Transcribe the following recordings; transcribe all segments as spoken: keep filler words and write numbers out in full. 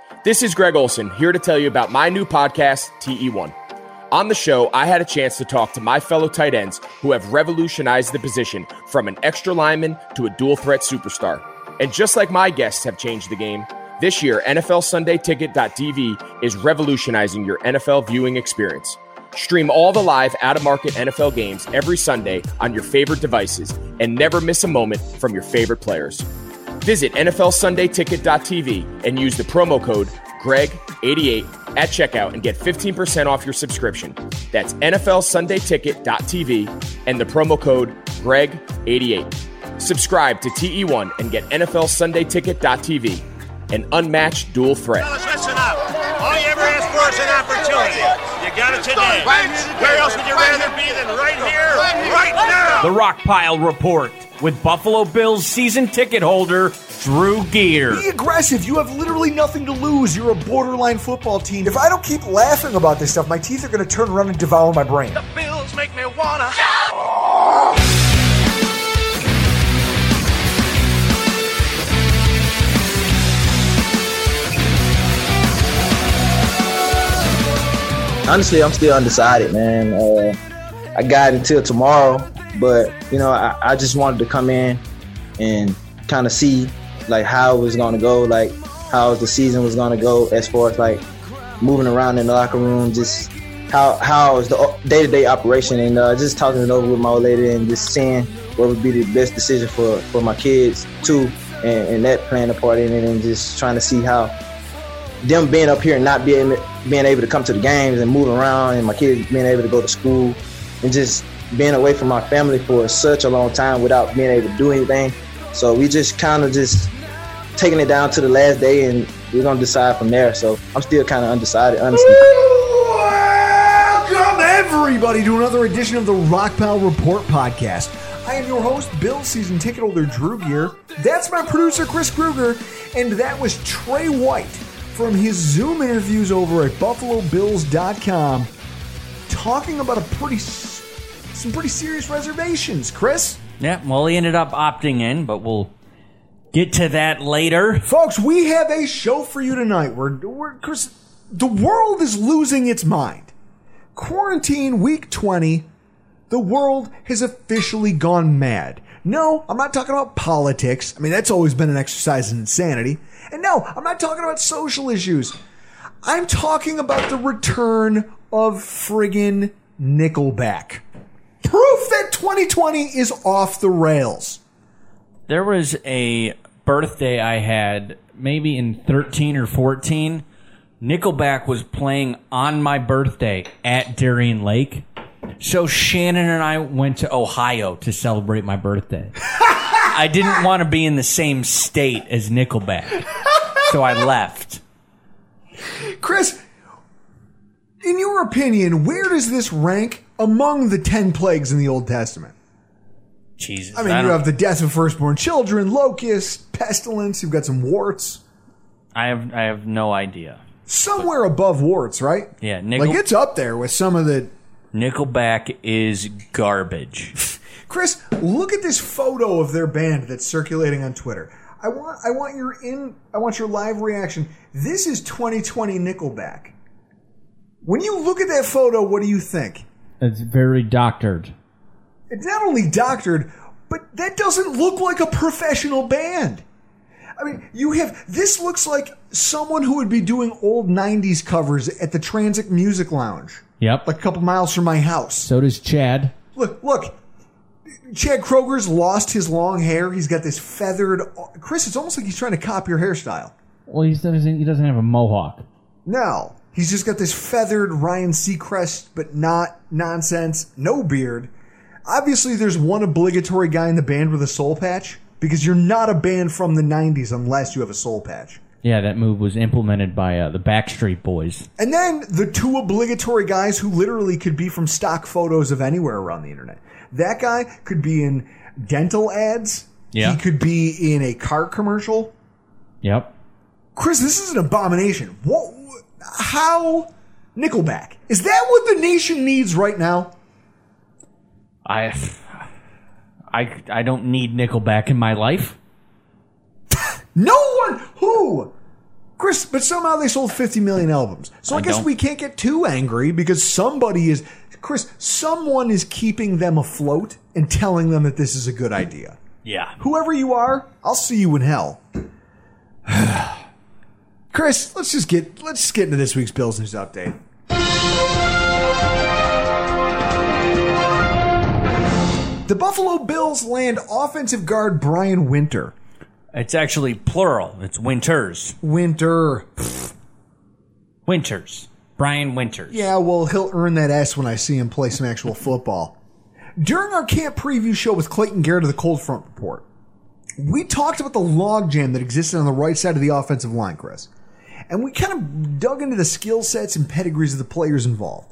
This is Greg Olson, here to tell you about my new podcast, T E one. On the show, I had a chance to talk to my fellow tight ends who have revolutionized the position from an extra lineman to a dual-threat superstar. And just like my guests have changed the game, this year, N F L Sunday Ticket dot T V is revolutionizing your N F L viewing experience. Stream all the live, out-of-market N F L games every Sunday on your favorite devices and never miss a moment from your favorite players. Visit N F L Sunday Ticket dot T V and use the promo code Greg eighty-eight at checkout and get fifteen percent off your subscription. That's N F L Sunday Ticket dot T V and the promo code Greg eighty-eight. Subscribe to T E one and get N F L Sunday Ticket dot T V, an unmatched dual threat. Fellas, listen up. All you ever asked for is an opportunity. You got it today. Where else would you rather be than right here, right now? The Rockpile Report with Buffalo Bills season ticket holder Drew Gear. Be aggressive. You have literally nothing to lose. You're a borderline football team. If I don't keep laughing about this stuff, my teeth are going to turn around and devour my brain. The Bills make me wanna. Honestly, I'm still undecided, man. Uh, I got until tomorrow, but, you know, I, I just wanted to come in and kind of see, like, how it was going to go, like, how the season was going to go as far as, like, moving around in the locker room, just how how is the day-to-day operation, and uh, just talking it over with my old lady and just seeing what would be the best decision for, for my kids, too, and, and that playing a part in it, and just trying to see how them being up here and not being being able to come to the games and move around, and my kids being able to go to school and just being away from my family for such a long time without being able to do anything. So we just kind of just taking it down to the last day, and we're going to decide from there. So I'm still kind of undecided, honestly. Welcome, everybody, to another edition of the Rockpile Report podcast. I am your host, Bill season ticket holder Drew Gear. That's my producer, Chris Kruger, and that was Trey White from his Zoom interviews over at Buffalo Bills dot com, talking about a pretty, some pretty serious reservations. Chris? Yeah, well, he ended up opting in, but we'll get to that later. Folks, we have a show for you tonight. We're, we're Chris, the world is losing its mind. Quarantine week twenty, the world has officially gone mad. No, I'm not talking about politics. I mean, that's always been an exercise in insanity. And no, I'm not talking about social issues. I'm talking about the return of friggin' Nickelback. Proof that twenty twenty is off the rails. There was a birthday I had maybe in thirteen or fourteen. Nickelback was playing on my birthday at Darien Lake. So Shannon and I went to Ohio to celebrate my birthday. I didn't want to be in the same state as Nickelback, so I left. Chris, in your opinion, where does this rank among the ten plagues in the Old Testament? Jesus. I mean, I you have the death of firstborn children, locusts, pestilence, you've got some warts. I have I have no idea. Somewhere above warts, right? Yeah, Nickel- like it's up there with some of the... Nickelback is garbage. Chris, look at this photo of their band that's circulating on Twitter. I want I want your in I want your live reaction. This is twenty twenty Nickelback. When you look at that photo, what do you think? It's very doctored. It's not only doctored, but that doesn't look like a professional band. I mean, you have this looks like someone who would be doing old nineties covers at the Transit Music Lounge. Yep. Like a couple miles from my house. So does Chad. Look, look. Chad Kroger's lost his long hair. He's got this feathered... Chris, it's almost like he's trying to copy your hairstyle. Well, he doesn't, he doesn't have a mohawk. No. He's just got this feathered Ryan Seacrest, but not nonsense. No beard. Obviously, there's one obligatory guy in the band with a soul patch, because you're not a band from the nineties unless you have a soul patch. Yeah, that move was implemented by uh, the Backstreet Boys. And then the two obligatory guys who literally could be from stock photos of anywhere around the internet. That guy could be in dental ads. Yeah. He could be in a car commercial. Yep. Chris, this is an abomination. What? How? Nickelback. Is that what the nation needs right now? I, I, I don't need Nickelback in my life. No one. Who? Chris, but somehow they sold fifty million albums. So I, I guess don't. we can't get too angry because somebody is, Chris, someone is keeping them afloat and telling them that this is a good idea. Yeah. Whoever you are, I'll see you in hell. Chris, let's just get let's just get into this week's Bills News Update. The Buffalo Bills land offensive guard Brian Winter. It's actually plural. It's Winters. Winter. Winters. Brian Winters. Yeah, well, he'll earn that S when I see him play some actual football. During our camp preview show with Clayton Garrett of the Cold Front Report, we talked about the logjam that existed on the right side of the offensive line, Chris. And we kind of dug into the skill sets and pedigrees of the players involved.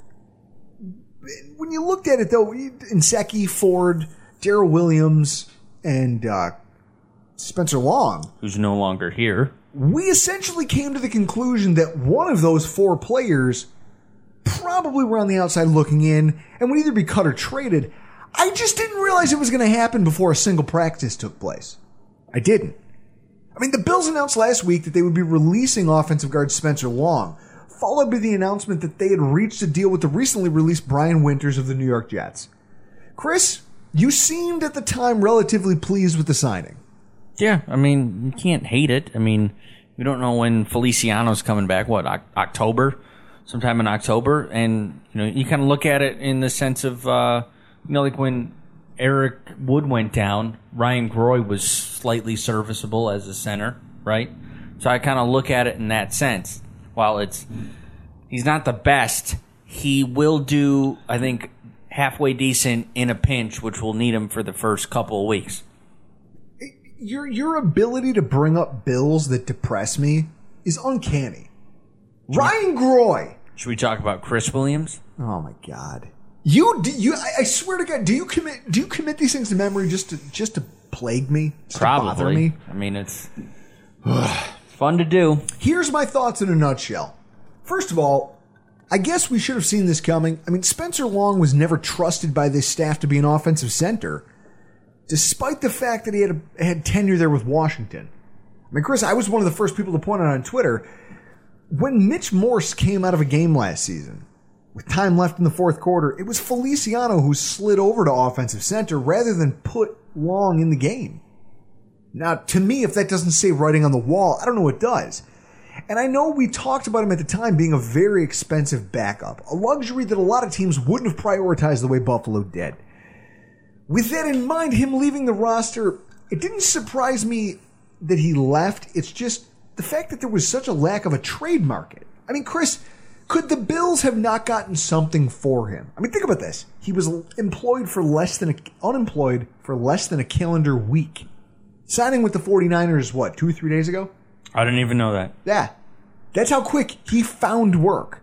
When you looked at it, though, Nsekhe, Ford, Darrell Williams, and uh, Spencer Long, who's no longer here, we essentially came to the conclusion that one of those four players probably were on the outside looking in and would either be cut or traded. I just didn't realize it was going to happen before a single practice took place. I didn't. I mean, the Bills announced last week that they would be releasing offensive guard Spencer Long, followed by the announcement that they had reached a deal with the recently released Brian Winters of the New York Jets. Chris, you seemed at the time relatively pleased with the signing. Yeah, I mean, you can't hate it. I mean, we don't know when Feliciano's coming back, what, October? Sometime in October. And, you know, you kind of look at it in the sense of, uh, you know, like when Eric Wood went down, Ryan Groy was slightly serviceable as a center, right? So I kind of look at it in that sense. While it's he's not the best, he will do, I think, halfway decent in a pinch, which will need him for the first couple of weeks. Your your ability to bring up Bills that depress me is uncanny. Should Ryan we, Groy. Should we talk about Chris Williams? Oh my God! You you I, I swear to God, do you commit do you commit these things to memory just to just to plague me? Just Probably. To bother me? I mean, it's fun to do. Here's my thoughts in a nutshell. First of all, I guess we should have seen this coming. I mean, Spencer Long was never trusted by this staff to be an offensive center, despite the fact that he had a, had tenure there with Washington. I mean, Chris, I was one of the first people to point out on Twitter, when Mitch Morse came out of a game last season, with time left in the fourth quarter, it was Feliciano who slid over to offensive center rather than put Long in the game. Now, to me, if that doesn't say writing on the wall, I don't know what does. And I know we talked about him at the time being a very expensive backup, a luxury that a lot of teams wouldn't have prioritized the way Buffalo did. With that in mind, him leaving the roster, it didn't surprise me that he left. It's just the fact that there was such a lack of a trade market. I mean, Chris, could the Bills have not gotten something for him? I mean, think about this. He was employed for less than a, unemployed for less than a calendar week. Signing with the 49ers, what, two or three days ago? I didn't even know that. Yeah. That's how quick he found work.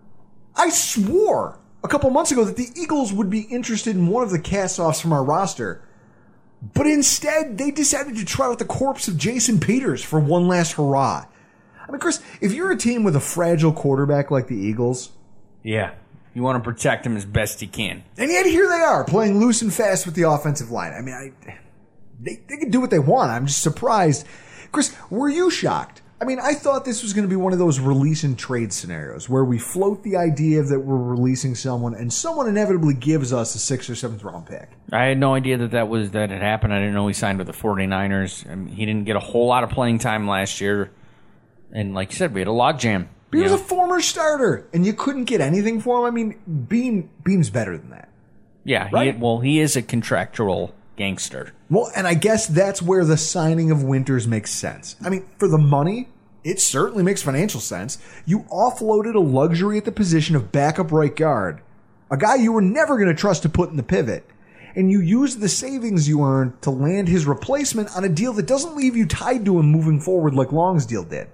I swore a couple months ago that the Eagles would be interested in one of the cast-offs from our roster, but instead they decided to trot out the corpse of Jason Peters for one last hurrah. I mean, Chris, if you're a team with a fragile quarterback like the Eagles... Yeah, you want to protect him as best you can. And yet here they are, playing loose and fast with the offensive line. I mean, I, they, they can do what they want. I'm just surprised. Chris, were you shocked? I mean, I thought this was going to be one of those release and trade scenarios where we float the idea that we're releasing someone and someone inevitably gives us a sixth or seventh round pick. I had no idea that that was that had happened. I didn't know he signed with the 49ers. I mean, he didn't get a whole lot of playing time last year. And like you said, we had a logjam. He was know? a former starter, and you couldn't get anything for him. I mean, Beam Beam's better than that. Yeah, right? he, well, he is a contractual gangster. Well, and I guess that's where the signing of Winters makes sense. I mean, for the money, it certainly makes financial sense. You offloaded a luxury at the position of backup right guard, a guy you were never going to trust to put in the pivot, and you used the savings you earned to land his replacement on a deal that doesn't leave you tied to him moving forward like Long's deal did.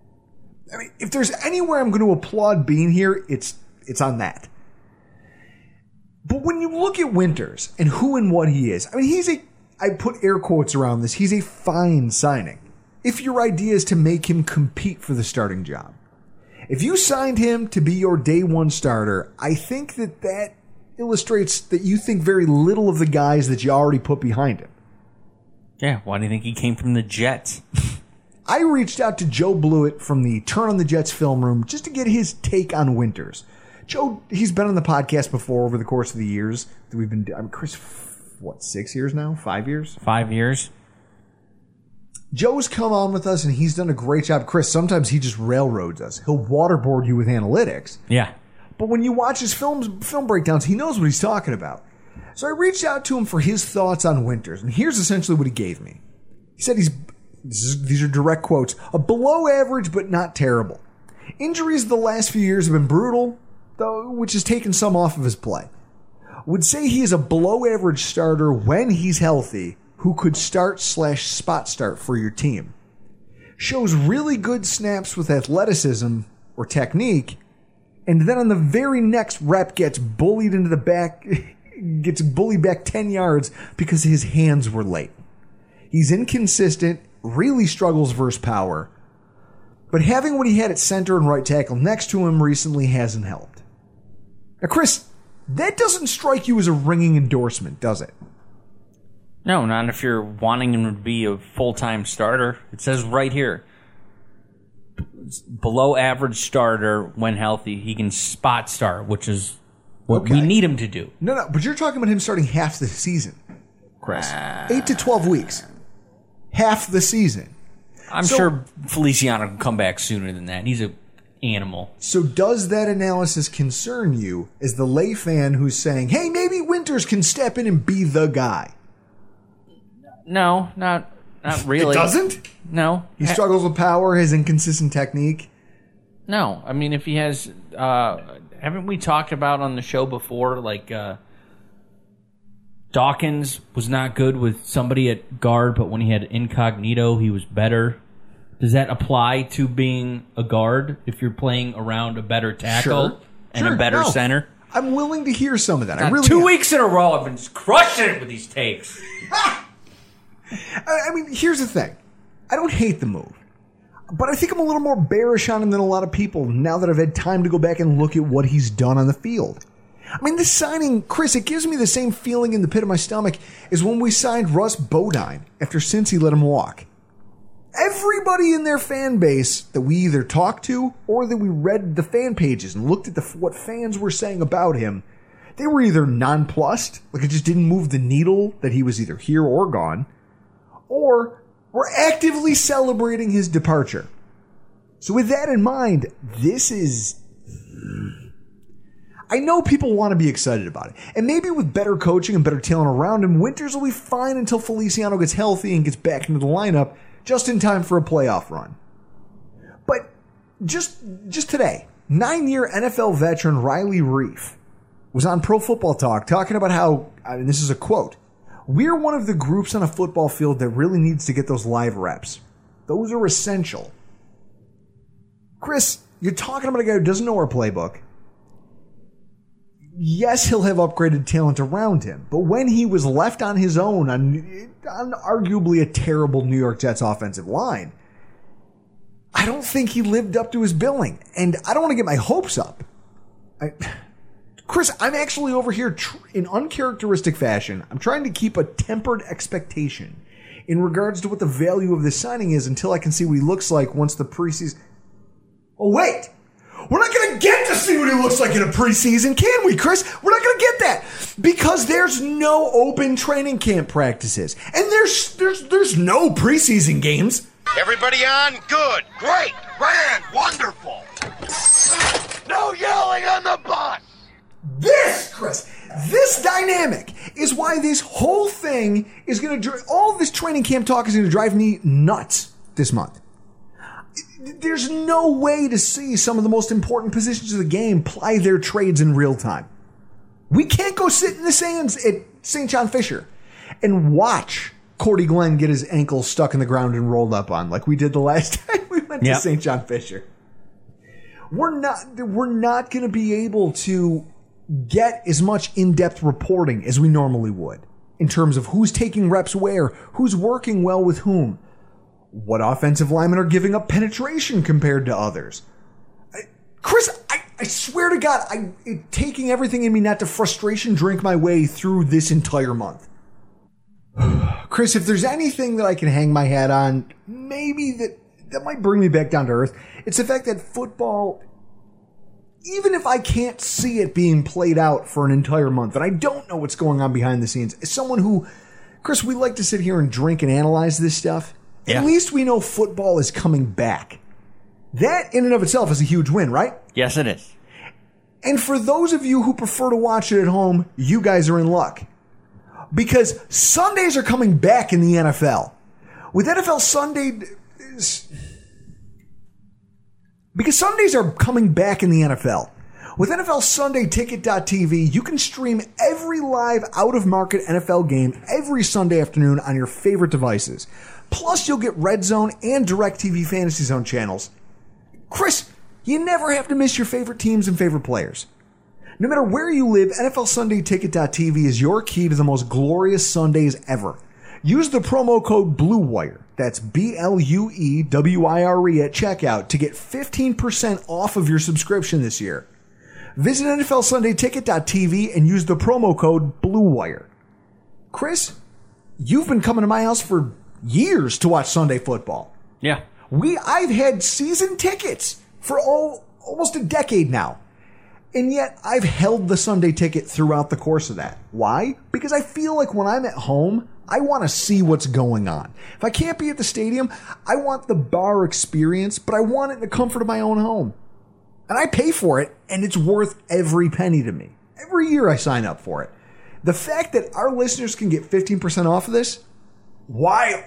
I mean, if there's anywhere I'm going to applaud Bean here, it's it's on that. But when you look at Winters and who and what he is, I mean, he's a, I put air quotes around this, he's a fine signing. If your idea is to make him compete for the starting job. If you signed him to be your day one starter, I think that that illustrates that you think very little of the guys that you already put behind him. Yeah, why do you think he came from the Jets? I reached out to Joe Blewett from the Turn on the Jets film room just to get his take on Winters. Joe, he's been on the podcast before over the course of the years that we've been. I mean, Chris, what, six years now? Five years? Five years. Joe's come on with us, and he's done a great job. Chris, sometimes he just railroads us. He'll waterboard you with analytics. Yeah. But when you watch his films, film breakdowns, he knows what he's talking about. So I reached out to him for his thoughts on Winters, and here's essentially what he gave me. He said he's, this is, these are direct quotes, a below average but not terrible. Injuries the last few years have been brutal, though, which has taken some off of his play. Would say he is a below average starter when he's healthy, who could start slash spot start for your team. Shows really good snaps with athleticism or technique, and then on the very next rep gets bullied into the back, gets bullied back ten yards because his hands were late. He's inconsistent, really struggles versus power, but having what he had at center and right tackle next to him recently hasn't helped. Now, Chris, that doesn't strike you as a ringing endorsement, does it? No, not if you're wanting him to be a full-time starter. It says right here, below average starter when healthy. He can spot start, which is what Okay. we need him to do. No, no, but you're talking about him starting half the season, Chris. Eight to twelve weeks. Half the season. I'm So- sure Feliciano can come back sooner than that. He's an animal. So does that analysis concern you as the lay fan who's saying, hey, maybe Winters can step in and be the guy? No, not not really. It doesn't? No. He struggles with power, his inconsistent technique. No, I mean, if he has, uh, haven't we talked about on the show before, like, uh, Dawkins was not good with somebody at guard, but when he had incognito, he was better. Does that apply to being a guard if you're playing around a better tackle Sure. and Sure, a better no. center? I'm willing to hear some of that. I God, really two am. weeks in a row, I've been just crushing it with these takes. I I mean, here's the thing. I don't hate the move. But I think I'm a little more bearish on him than a lot of people now that I've had time to go back and look at what he's done on the field. I mean, this signing, Chris, it gives me the same feeling in the pit of my stomach as when we signed Russ Bodine after Cincy let him walk. Everybody in their fan base that we either talked to or that we read the fan pages and looked at the, what fans were saying about him, they were either nonplussed, like it just didn't move the needle that he was either here or gone, or were actively celebrating his departure. So with that in mind, this is... I know people want to be excited about it. And maybe with better coaching and better talent around him, Winters will be fine until Feliciano gets healthy and gets back into the lineup just in time for a playoff run. But just just today, nine-year N F L veteran Riley Reif was on Pro Football Talk talking about how, and this is a quote, "We're one of the groups on a football field that really needs to get those live reps. Those are essential." Chris, you're talking about a guy who doesn't know our playbook. Yes, he'll have upgraded talent around him, but when he was left on his own on, on arguably a terrible New York Jets offensive line, I don't think he lived up to his billing. And I don't want to get my hopes up. I, Chris, I'm actually over here tr- in uncharacteristic fashion. I'm trying to keep a tempered expectation in regards to what the value of this signing is until I can see what he looks like once the preseason... Oh, wait! We're not going to get to see what he looks like in a preseason, can we, Chris? We're not going to get that because there's no open training camp practices. And there's there's there's no preseason games. Everybody on? Good. Great. Grand. Wonderful. No yelling on the bus. This, Chris, this dynamic is why this whole thing is going to, all this training camp talk is going to drive me nuts this month. There's no way to see some of the most important positions of the game ply their trades in real time. We can't go sit in the sands at Saint John Fisher and watch Cordy Glenn get his ankle stuck in the ground and rolled up on like we did the last time we went Yep. to Saint John Fisher. We're not, we're not going to be able to get as much in-depth reporting as we normally would in terms of who's taking reps where, who's working well with whom, what offensive linemen are giving up penetration compared to others. I, Chris, I, I swear to God, I it, taking everything in me not to frustration drink my way through this entire month. Chris, if there's anything that I can hang my hat on, maybe that that might bring me back down to earth. It's the fact that football, even if I can't see it being played out for an entire month, and I don't know what's going on behind the scenes, as someone who, Chris, we like to sit here and drink and analyze this stuff. Yeah. At least we know football is coming back. That in and of itself is a huge win, right? Yes, it is. And for those of you who prefer to watch it at home, you guys are in luck. Because Sundays are coming back in the N F L. With N F L Sunday... Because Sundays are coming back in the N F L. With N F L Sunday Ticket dot T V, you can stream every live out-of-market N F L game every Sunday afternoon on your favorite devices. Plus, you'll get Red Zone and DirecTV Fantasy Zone channels. Chris, you never have to miss your favorite teams and favorite players. No matter where you live, N F L Sunday Ticket dot T V is your key to the most glorious Sundays ever. Use the promo code BLUEWIRE, that's B L U E W I R E at checkout to get fifteen percent off of your subscription this year. Visit N F L Sunday Ticket dot T V and use the promo code BLUEWIRE. Chris, you've been coming to my house for years to watch Sunday football. Yeah. We I've had season tickets for all, almost a decade now. And yet I've held the Sunday ticket throughout the course of that. Why? Because I feel like when I'm at home, I want to see what's going on. If I can't be at the stadium, I want the bar experience, but I want it in the comfort of my own home. And I pay for it, and it's worth every penny to me. Every year I sign up for it. The fact that our listeners can get fifteen percent off of this, wild.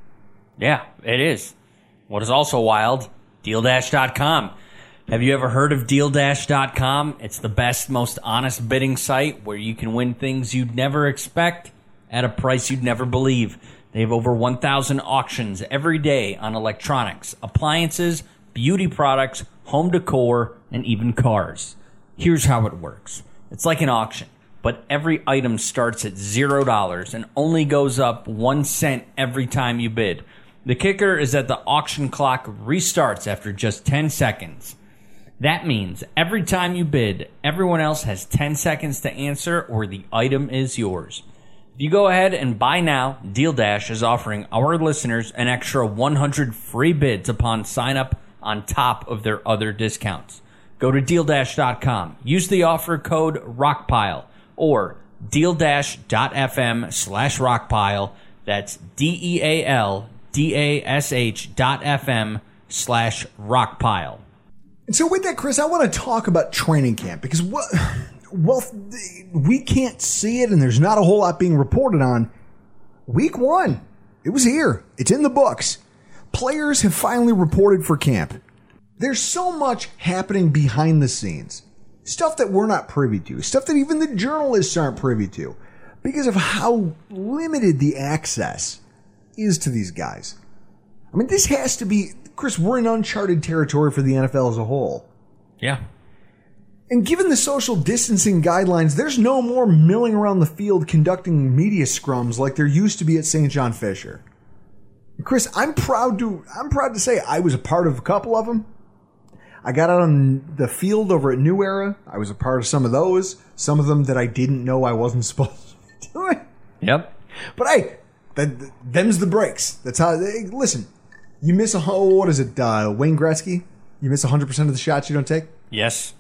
Yeah, it is. What is also wild, Deal Dash dot com. Have you ever heard of Deal Dash dot com? It's the best, most honest bidding site where you can win things you'd never expect at a price you'd never believe. They have over one thousand auctions every day on electronics, appliances, beauty products, home decor, and even cars. Here's how it works. It's like an auction, but every item starts at zero dollars and only goes up one cent every time you bid. The kicker is that the auction clock restarts after just ten seconds. That means every time you bid, everyone else has ten seconds to answer or the item is yours. If you go ahead and buy now, Deal Dash is offering our listeners an extra one hundred free bids upon sign up on top of their other discounts. Go to Deal Dash dot com. Use the offer code ROCKPILE or Deal Dash dot F M slash ROCKPILE. That's D E A L D A S H dot F M slash ROCKPILE. And so with that, Chris, I want to talk about training camp because, well, well, we can't see it and there's not a whole lot being reported on. Week one, it was here. It's in the books. Players have finally reported for camp. There's so much happening behind the scenes. Stuff that we're not privy to. Stuff that even the journalists aren't privy to because of how limited the access is to these guys. I mean, this has to be... Chris, we're in uncharted territory for the N F L as a whole. Yeah. And given the social distancing guidelines, there's no more milling around the field conducting media scrums like there used to be at Saint John Fisher. Chris, I'm proud to I'm proud to say I was a part of a couple of them. I got out on the field over at New Era. I was a part of some of those. Some of them that I didn't know I wasn't supposed to be doing. Yep. But hey, that, them's the breaks. That's how. Hey, listen. You miss a, what is it, uh, Wayne Gretzky? You miss one hundred percent of the shots you don't take? Yes.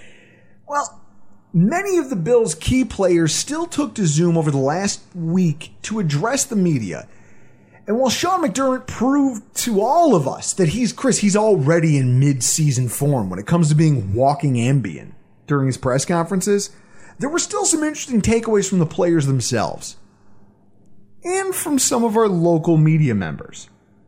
Well, many of the Bills' key players still took to Zoom over the last week to address the media. And while Sean McDermott proved to all of us that he's, Chris, he's already in mid-season form when it comes to being walking Ambien during his press conferences, there were still some interesting takeaways from the players themselves. And from some of our local media members.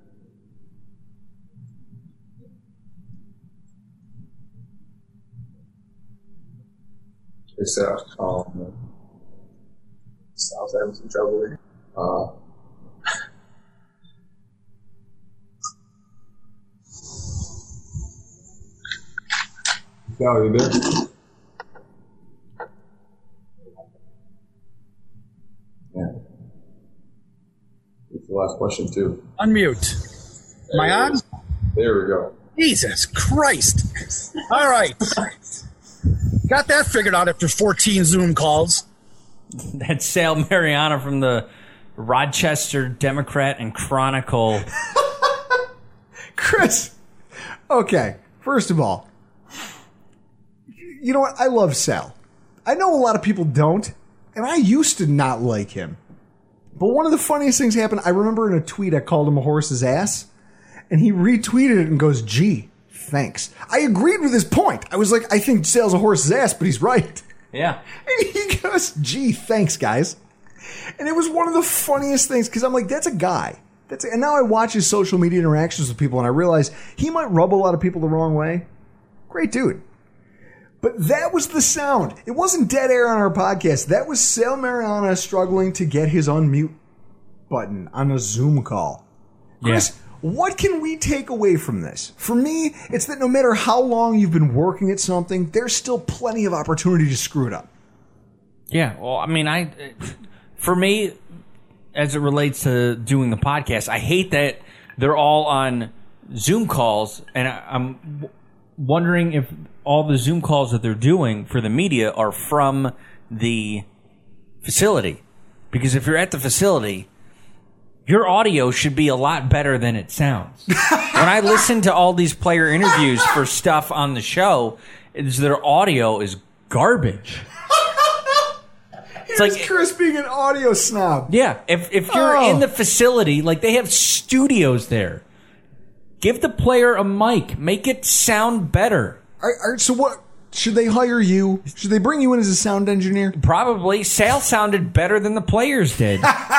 They said I was calm. I was having some trouble with it. Uh, Cal, you there? Yeah. It's the last question, too. Unmute. Am I on? There we go. Jesus Christ. All right. Got that figured out after fourteen Zoom calls. That's Sal Mariano from the Rochester Democrat and Chronicle Chris, okay, first of all, you know what? I love Sal. I know a lot of people don't, and I used to not like him. But one of the funniest things happened, I remember in a tweet I called him a horse's ass, and he retweeted it and goes, gee, thanks. I agreed with his point. I was like, I think Sal's a horse's ass, but he's right. Yeah. And he goes, gee, thanks, guys. And it was one of the funniest things, because I'm like, that's a guy. That's a, and now I watch his social media interactions with people, and I realize he might rub a lot of people the wrong way. Great dude. But that was the sound. It wasn't dead air on our podcast. That was Sal Mariano struggling to get his unmute button on a Zoom call. Chris, yeah. What can we take away from this? For me, it's that no matter how long you've been working at something, there's still plenty of opportunity to screw it up. Yeah, well, I mean, I, for me, as it relates to doing the podcast, I hate that they're all on Zoom calls, and I, I'm wondering if all the Zoom calls that they're doing for the media are from the facility. Because if you're at the facility, your audio should be a lot better than it sounds. When I listen to all these player interviews for stuff on the show, it's, their audio is garbage. It's like Chris being an audio snob. Yeah, if if you're oh. in the facility, like they have studios there. Give the player a mic. Make it sound better. All right, all right, so what? Should they hire you? Should they bring you in as a sound engineer? Probably. Sal sounded better than the players did.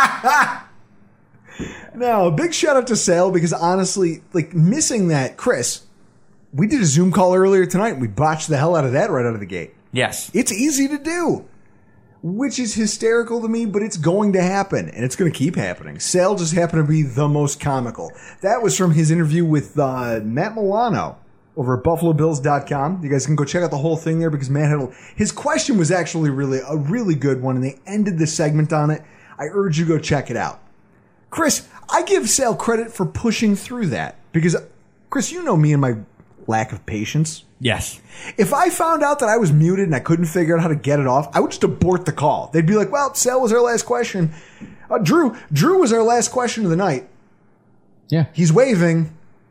No, big shout out to Sal, because honestly, like missing that, Chris, we did a Zoom call earlier tonight and we botched the hell out of that right out of the gate. Yes. It's easy to do, which is hysterical to me, but it's going to happen and it's going to keep happening. Sal just happened to be the most comical. That was from his interview with uh, Matt Milano over at buffalo bills dot com. You guys can go check out the whole thing there, because Matt had a, his question was actually really a really good one, and they ended the segment on it. I urge you to go check it out. Chris, I give Sal credit for pushing through that, because, Chris, you know me and my lack of patience. Yes. If I found out that I was muted and I couldn't figure out how to get it off, I would just abort the call. They'd be like, well, Sal was our last question. Uh, Drew, Drew was our last question of the night. Yeah. He's waving.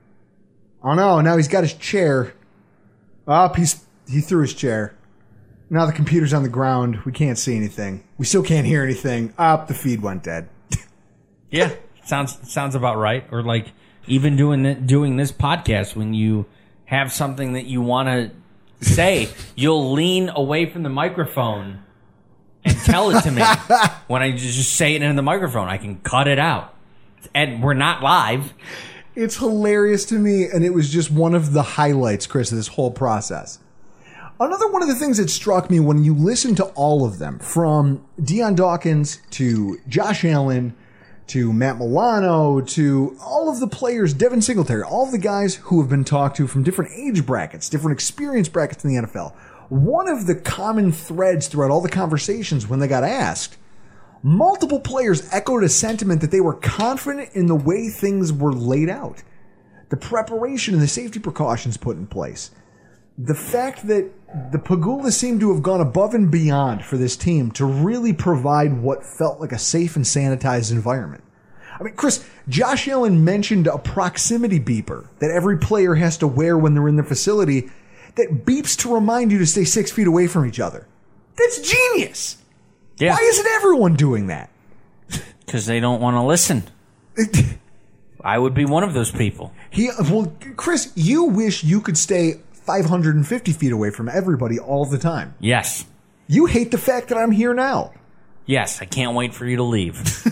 Oh, no, now he's got his chair. Up, he's he threw his chair. Now the computer's on the ground. We can't see anything. We still can't hear anything. Up, the feed went dead. Yeah, sounds sounds about right. Or like even doing th- doing this podcast, when you have something that you want to say, you'll lean away from the microphone and tell it to me. When I just say it into the microphone, I can cut it out. And we're not live. It's hilarious to me, and it was just one of the highlights, Chris, of this whole process. Another one of the things that struck me when you listen to all of them, from Dion Dawkins to Josh Allen to Matt Milano to all of the players, Devin Singletary, all of the guys who have been talked to from different age brackets, different experience brackets in the N F L. One of the common threads throughout all the conversations when they got asked, multiple players echoed a sentiment that they were confident in the way things were laid out, the preparation and the safety precautions put in place, the fact that the Pegula seemed to have gone above and beyond for this team to really provide what felt like a safe and sanitized environment. I mean, Chris, Josh Allen mentioned a proximity beeper that every player has to wear when they're in the facility that beeps to remind you to stay six feet away from each other. That's genius. Yeah. Why isn't everyone doing that? Because they don't want to listen. I would be one of those people. He, well, Chris, you wish you could stay five hundred fifty feet away from everybody all the time. Yes. You hate the fact that I'm here now. Yes, I can't wait for you to leave.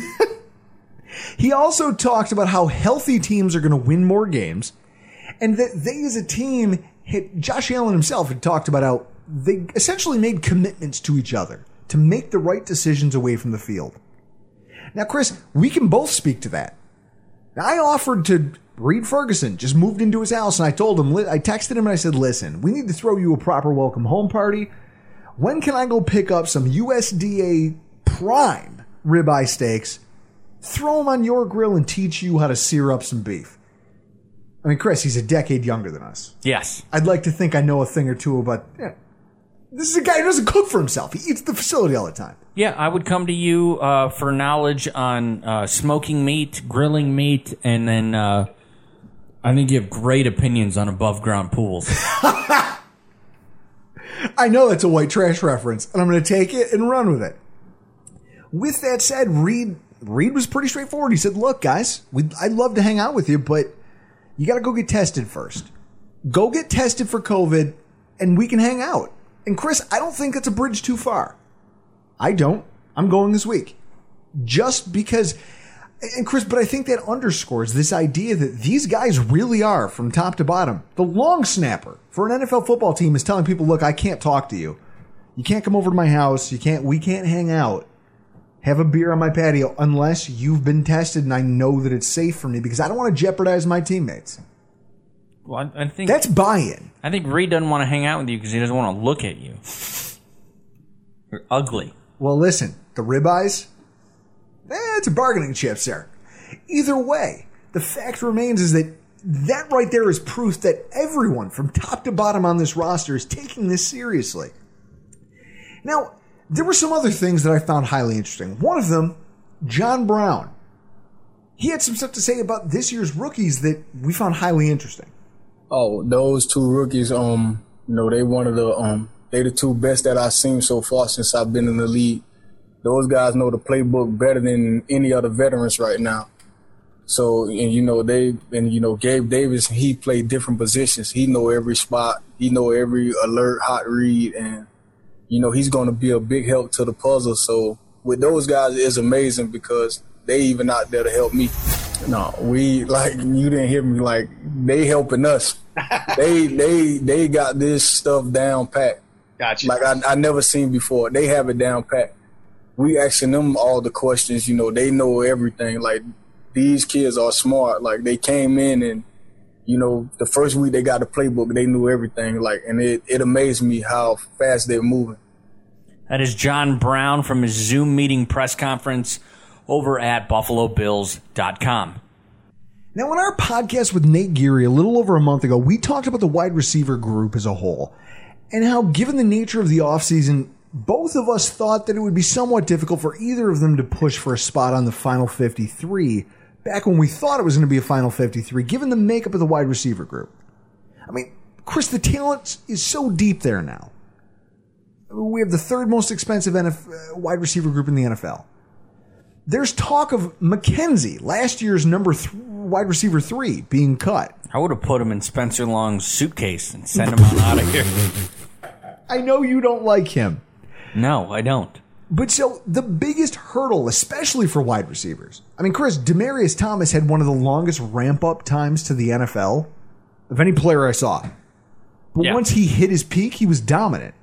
He also talked about how healthy teams are going to win more games, and that they as a team, had, Josh Allen himself had talked about how they essentially made commitments to each other to make the right decisions away from the field. Now, Chris, we can both speak to that. Now, I offered to Reed Ferguson, just moved into his house, and I told him, I texted him and I said, listen, we need to throw you a proper welcome home party. When can I go pick up some U S D A prime ribeye steaks, throw them on your grill, and teach you how to sear up some beef? I mean, Chris, he's a decade younger than us. Yes. I'd like to think I know a thing or two about... Yeah, this is a guy who doesn't cook for himself. He eats at the facility all the time. Yeah, I would come to you uh, for knowledge on uh, smoking meat, grilling meat, and then uh, I think you have great opinions on above-ground pools. I know that's a white trash reference, and I'm going to take it and run with it. With that said, Reed Reed was pretty straightforward. He said, look, guys, we'd, I'd love to hang out with you, but you got to go get tested first. Go get tested for COVID, and we can hang out. And Chris, I don't think that's a bridge too far. I don't. I'm going this week. Just because... And Chris, but I think that underscores this idea that these guys really are, from top to bottom, the long snapper for an N F L football team is telling people, look, I can't talk to you. You can't come over to my house. You can't, we can't hang out. Have a beer on my patio unless you've been tested and I know that it's safe for me because I don't want to jeopardize my teammates. Well, I, I think that's buy-in. I think Reed doesn't want to hang out with you because he doesn't want to look at you. You're ugly. Well, listen, the ribeyes, eh, it's a bargaining chip, sir. Either way, the fact remains is that that right there is proof that everyone from top to bottom on this roster is taking this seriously. Now, there were some other things that I found highly interesting. One of them, John Brown. He had some stuff to say about this year's rookies that we found highly interesting. Oh, those two rookies, um, you know, they one of the um, they the two best that I've seen so far since I've been in the league. Those guys know the playbook better than any other veterans right now. So, and you know, they and you know, Gabe Davis, he played different positions. He know every spot. He know every alert, hot read, and you know, he's going to be a big help to the puzzle. So with those guys, it's amazing because they even out there to help me. No, we, like, you didn't hear me, like, they helping us. they they they got this stuff down pat. Gotcha. Like I, I never seen before. They have it down pat. We asking them all the questions, you know, they know everything. Like, these kids are smart. Like, they came in and, you know, the first week they got the playbook, they knew everything. Like, and it, it amazed me how fast they're moving. That is John Brown from his Zoom meeting press conference over at Buffalo Bills dot com. Now, on our podcast with Nate Geary a little over a month ago, we talked about the wide receiver group as a whole and how, given the nature of the offseason, both of us thought that it would be somewhat difficult for either of them to push for a spot on the final fifty-three back when we thought it was going to be a final fifty-three, given the makeup of the wide receiver group. I mean, Chris, the talent is so deep there now. We have the third most expensive N F L wide receiver group in the N F L. There's talk of McKenzie, last year's number th- wide receiver three, being cut. I would have put him in Spencer Long's suitcase and sent him on out of here. I know you don't like him. No, I don't. But so the biggest hurdle, especially for wide receivers, I mean, Chris, Demaryius Thomas had one of the longest ramp-up times to the N F L of any player I saw. But yeah. Once he hit his peak, he was dominant.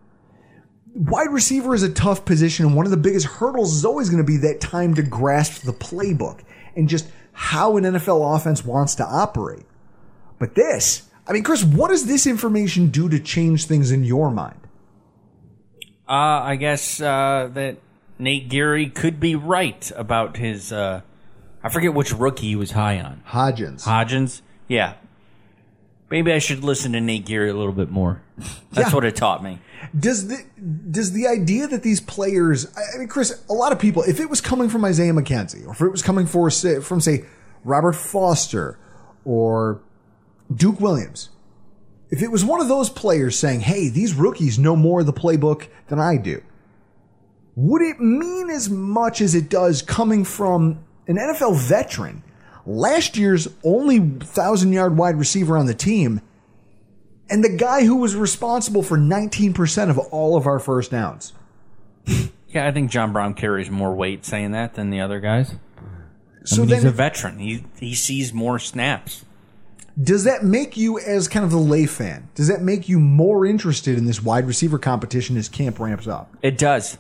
Wide receiver is a tough position, and one of the biggest hurdles is always going to be that time to grasp the playbook and just how an N F L offense wants to operate. But this, I mean, Chris, what does this information do to change things in your mind? Uh, I guess uh, that Nate Geary could be right about his, uh, I forget which rookie he was high on. Hodgins. Hodgins? Yeah. Maybe I should listen to Nate Geary a little bit more. That's yeah. what it taught me. Does the does the idea that these players, I mean, Chris, a lot of people, if it was coming from Isaiah McKenzie, or if it was coming for, from, say, Robert Foster or Duke Williams, if it was one of those players saying, hey, these rookies know more of the playbook than I do, would it mean as much as it does coming from an N F L veteran, last year's only thousand-yard wide receiver on the team, and the guy who was responsible for nineteen percent of all of our first downs? Yeah, I think John Brown carries more weight saying that than the other guys. So I mean, then, he's a veteran. He he sees more snaps. Does that make you, as kind of the lay fan, does that make you more interested in this wide receiver competition as camp ramps up? It does.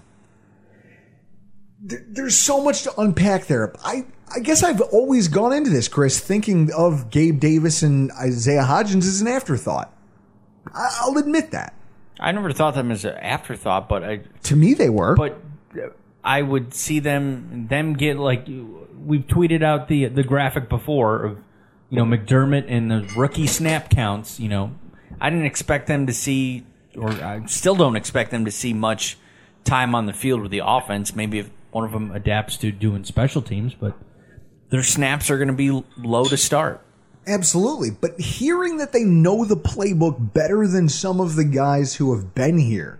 There's so much to unpack there. I, I guess I've always gone into this, Chris, thinking of Gabe Davis and Isaiah Hodgins as an afterthought. I'll admit that. I never thought them as an afterthought, but I, to me they were. But I would see them them get, like, we've tweeted out the the graphic before of, you know, McDermott and the rookie snap counts. You know, I didn't expect them to see, or I still don't expect them to see much time on the field with the offense. Maybe if one of them adapts to doing special teams, but their snaps are going to be low to start. Absolutely. But hearing that they know the playbook better than some of the guys who have been here,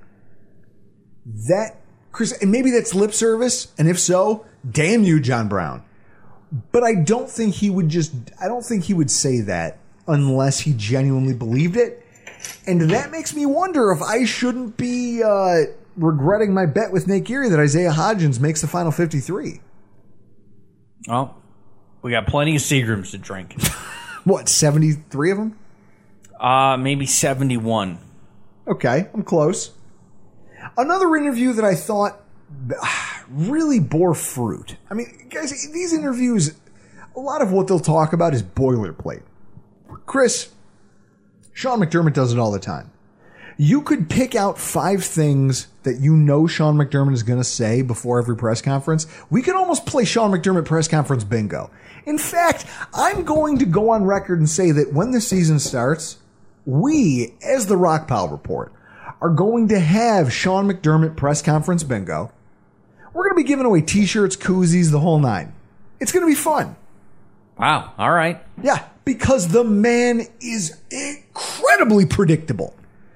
that, Chris, and maybe that's lip service, and if so, damn you, John Brown. But I don't think he would just, I don't think he would say that unless he genuinely believed it. And that makes me wonder if I shouldn't be uh, regretting my bet with Nate Geary that Isaiah Hodgins makes the final fifty-three. Well, we got plenty of Seagrams to drink. What, seventy-three of them? Uh, maybe seventy-one. Okay, I'm close. Another interview that I thought really bore fruit. I mean, guys, these interviews, a lot of what they'll talk about is boilerplate. Chris, Sean McDermott does it all the time. You could pick out five things that you know Sean McDermott is going to say before every press conference. We could almost play Sean McDermott press conference bingo. In fact, I'm going to go on record and say that when the season starts, we, as the Rock Pile Report, are going to have Sean McDermott press conference bingo. We're going to be giving away t-shirts, koozies, the whole nine. It's going to be fun. Wow. All right. Yeah, because the man is incredibly predictable.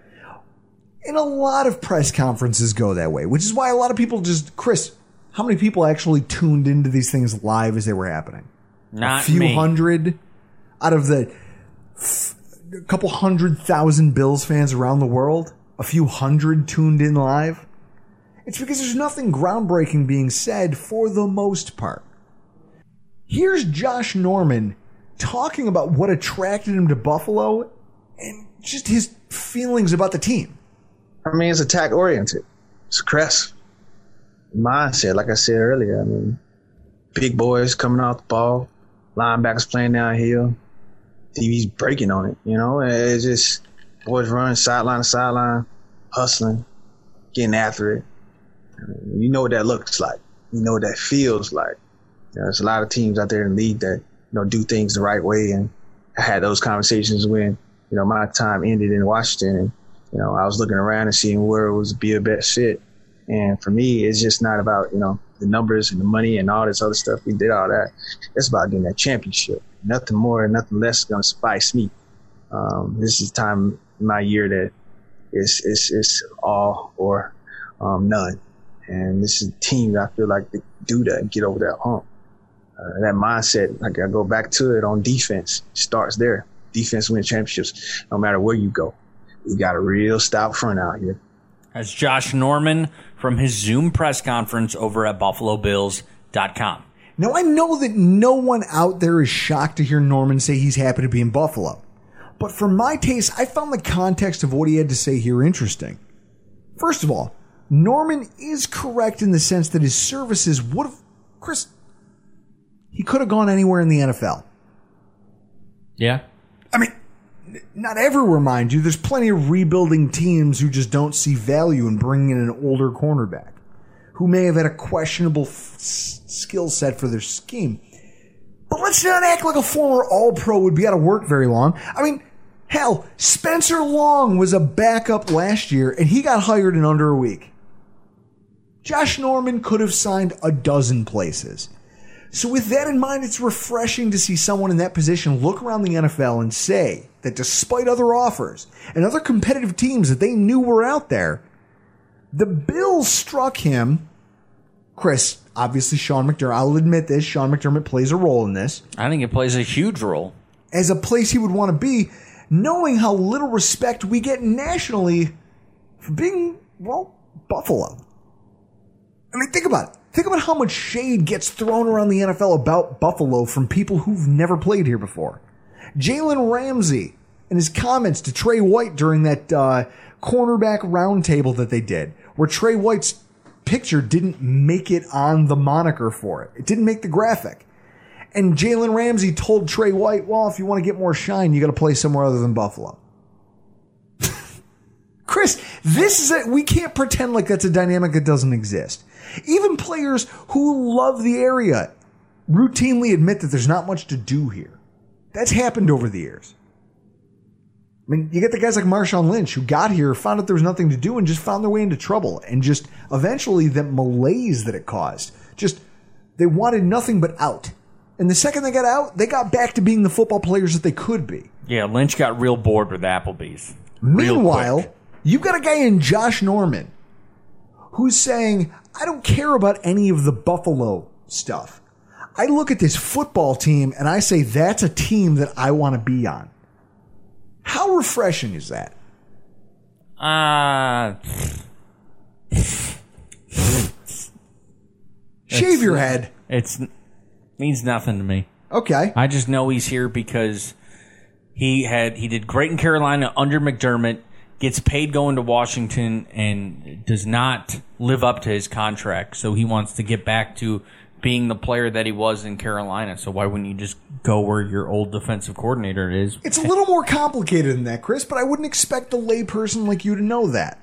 And a lot of press conferences go that way, which is why a lot of people just, Chris, how many people actually tuned into these things live as they were happening? Not a few me. hundred out of the f- a couple hundred thousand Bills fans around the world. A few hundred tuned in live. It's because there's nothing groundbreaking being said for the most part. Here's Josh Norman talking about what attracted him to Buffalo and just his feelings about the team. I mean, it's attack oriented. It's aggressive mindset, like I said earlier. I mean, big boys coming off the ball, linebackers playing downhill, T V's breaking on it. You know, it's just boys running sideline to sideline, hustling, getting after it. I mean, you know what that looks like. You know what that feels like. You know, there's a lot of teams out there in the league that, you know, do things the right way. And I had those conversations when, you know, my time ended in Washington. And, you know, I was looking around and seeing where it was be a best fit. And for me, it's just not about, you know, the numbers and the money and all this other stuff. We did all that. It's about getting that championship. Nothing more and nothing less is going to spice me. Um, this is time in my year that it's, it's, it's all or um, none. And this is a team that I feel like they do that and get over that hump. Uh, that mindset, like I go back to it on defense, starts there. Defense wins championships no matter where you go. We got a real stout front out here. That's Josh Norman from his Zoom press conference over at Buffalo Bills dot com. Now, I know that no one out there is shocked to hear Norman say he's happy to be in Buffalo. But for my taste, I found the context of what he had to say here interesting. First of all, Norman is correct in the sense that his services would have... Chris, he could have gone anywhere in the N F L. Yeah. I mean, not everywhere, mind you. There's plenty of rebuilding teams who just don't see value in bringing in an older cornerback who may have had a questionable f- skill set for their scheme. But let's not act like a former All-Pro would be out of work very long. I mean, hell, Spencer Long was a backup last year, and he got hired in under a week. Josh Norman could have signed a dozen places. So with that in mind, it's refreshing to see someone in that position look around the N F L and say that despite other offers and other competitive teams that they knew were out there, the Bills struck him. Chris, obviously Sean McDermott, I'll admit this, Sean McDermott plays a role in this. I think it plays a huge role. As a place he would want to be, knowing how little respect we get nationally for being, well, Buffalo. I mean, think about it. Think about how much shade gets thrown around the N F L about Buffalo from people who've never played here before. Jalen Ramsey and his comments to Trey White during that uh, cornerback roundtable that they did, where Trey White's picture didn't make it on the moniker for it. It didn't make the graphic. And Jalen Ramsey told Trey White, well, if you want to get more shine, you got to play somewhere other than Buffalo. Chris, this is a, we can't pretend like that's a dynamic that doesn't exist. Even players who love the area routinely admit that there's not much to do here. That's happened over the years. I mean, you get the guys like Marshawn Lynch who got here, found out there was nothing to do, and just found their way into trouble. And just eventually that malaise that it caused. Just, they wanted nothing but out. And the second they got out, they got back to being the football players that they could be. Yeah, Lynch got real bored with Applebee's. Meanwhile, you've got a guy in Josh Norman who's saying, I don't care about any of the Buffalo stuff. I look at this football team and I say, that's a team that I want to be on. How refreshing is that? Uh, Shave your head. It's means nothing to me. Okay. I just know he's here because he had he did great in Carolina under McDermott, gets paid going to Washington, and does not live up to his contract. So he wants to get back to being the player that he was in Carolina. So why wouldn't you just go where your old defensive coordinator is? It's a little more complicated than that, Chris, but I wouldn't expect a layperson like you to know that.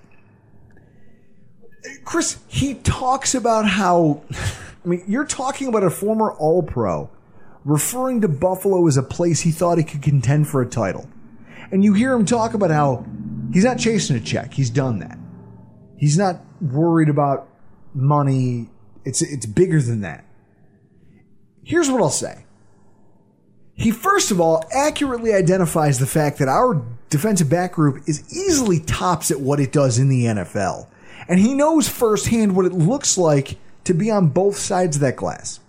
Chris, he talks about how, I mean, you're talking about a former All-Pro referring to Buffalo as a place he thought he could contend for a title. And you hear him talk about how he's not chasing a check. He's done that. He's not worried about money. It's it's bigger than that. Here's what I'll say. He, first of all, accurately identifies the fact that our defensive back group is easily tops at what it does in the N F L. And he knows firsthand what it looks like to be on both sides of that glass.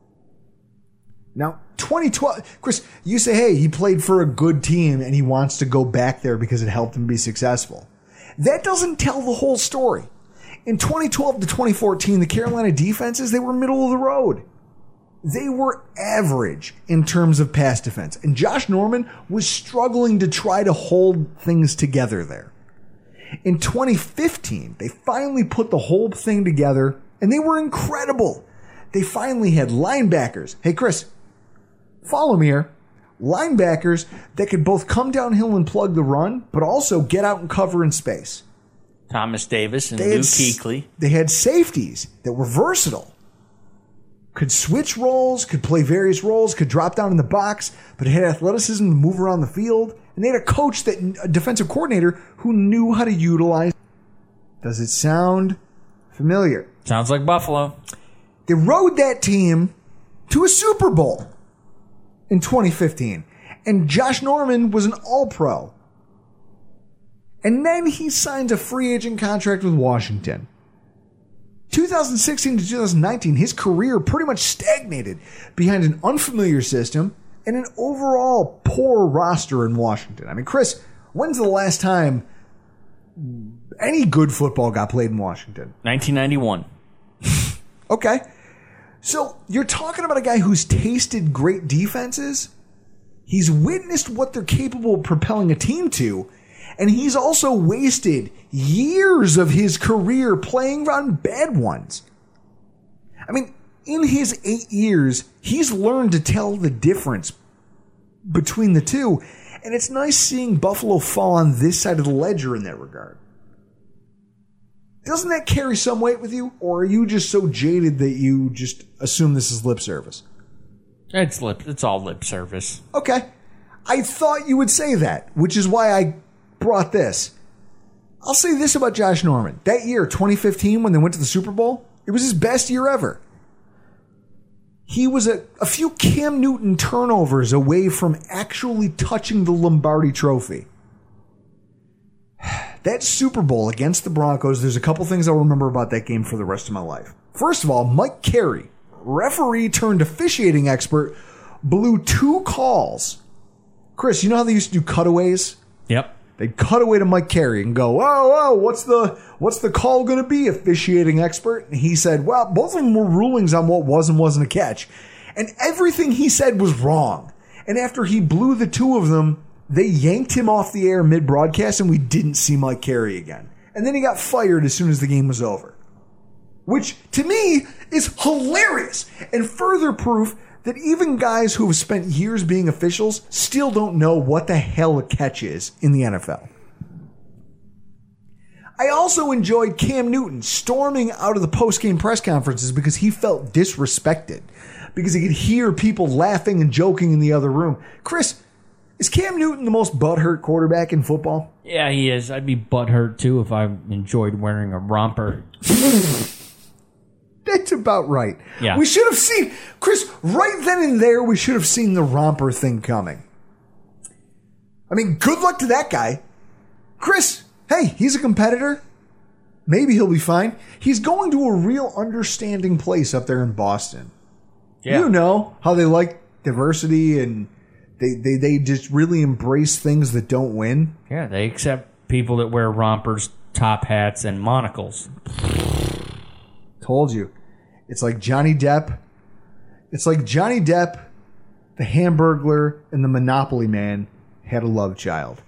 Now, twenty twelve, Chris, you say, hey, he played for a good team and he wants to go back there because it helped him be successful. That doesn't tell the whole story. In twenty twelve to twenty fourteen, the Carolina defenses, they were middle of the road. They were average in terms of pass defense. And Josh Norman was struggling to try to hold things together there. In twenty fifteen, they finally put the whole thing together, and they were incredible. They finally had linebackers. Hey, Chris, follow me here. Linebackers that could both come downhill and plug the run, but also get out and cover in space. Thomas Davis and They Luke had, Kuechly. They had safeties that were versatile. Could switch roles, could play various roles, could drop down in the box, but had athleticism to move around the field. And they had a coach, that a defensive coordinator, who knew how to utilize. Does it sound familiar? Sounds like Buffalo. They rode that team to a Super Bowl in twenty fifteen. And Josh Norman was an All-Pro. And then he signs a free agent contract with Washington. twenty sixteen to twenty nineteen, his career pretty much stagnated behind an unfamiliar system and an overall poor roster in Washington. I mean, Chris, when's the last time any good football got played in Washington? nineteen ninety-one. Okay. So you're talking about a guy who's tasted great defenses. He's witnessed what they're capable of propelling a team to. And he's also wasted years of his career playing on bad ones. I mean, in his eight years, he's learned to tell the difference between the two. And it's nice seeing Buffalo fall on this side of the ledger in that regard. Doesn't that carry some weight with you? Or are you just so jaded that you just assume this is lip service? It's lip. It's all lip service. Okay. I thought you would say that, which is why I brought this. I'll say this about Josh Norman. That year, twenty fifteen, when they went to the Super Bowl, it was his best year ever. He was a, a few Cam Newton turnovers away from actually touching the Lombardi Trophy. That Super Bowl against the Broncos, there's a couple things I'll remember about that game for the rest of my life. First of all, Mike Carey, referee turned officiating expert, blew two calls. Chris, you know how they used to do cutaways? Yep. They'd cut away to Mike Carey and go, oh, oh, what's the what's the call going to be, officiating expert? And he said, well, both of them were rulings on what was and wasn't a catch. And everything he said was wrong. And after he blew the two of them, they yanked him off the air mid-broadcast and we didn't see Mike Carey again. And then he got fired as soon as the game was over. Which, to me, is hilarious and further proof that even guys who have spent years being officials still don't know what the hell a catch is in the N F L. I also enjoyed Cam Newton storming out of the post-game press conferences because he felt disrespected, because he could hear people laughing and joking in the other room. Chris, is Cam Newton the most butthurt quarterback in football? Yeah, he is. I'd be butthurt, too, if I enjoyed wearing a romper. That it's about right. Yeah. We should have seen, Chris, right then and there, we should have seen the romper thing coming. I mean, good luck to that guy. Chris, hey, he's a competitor. Maybe he'll be fine. He's going to a real understanding place up there in Boston. Yeah. You know how they like diversity and they, they, they just really embrace things that don't win. Yeah, they accept people that wear rompers, top hats, and monocles. Told you. It's like Johnny Depp. It's like Johnny Depp, the Hamburglar, and the Monopoly Man had a love child.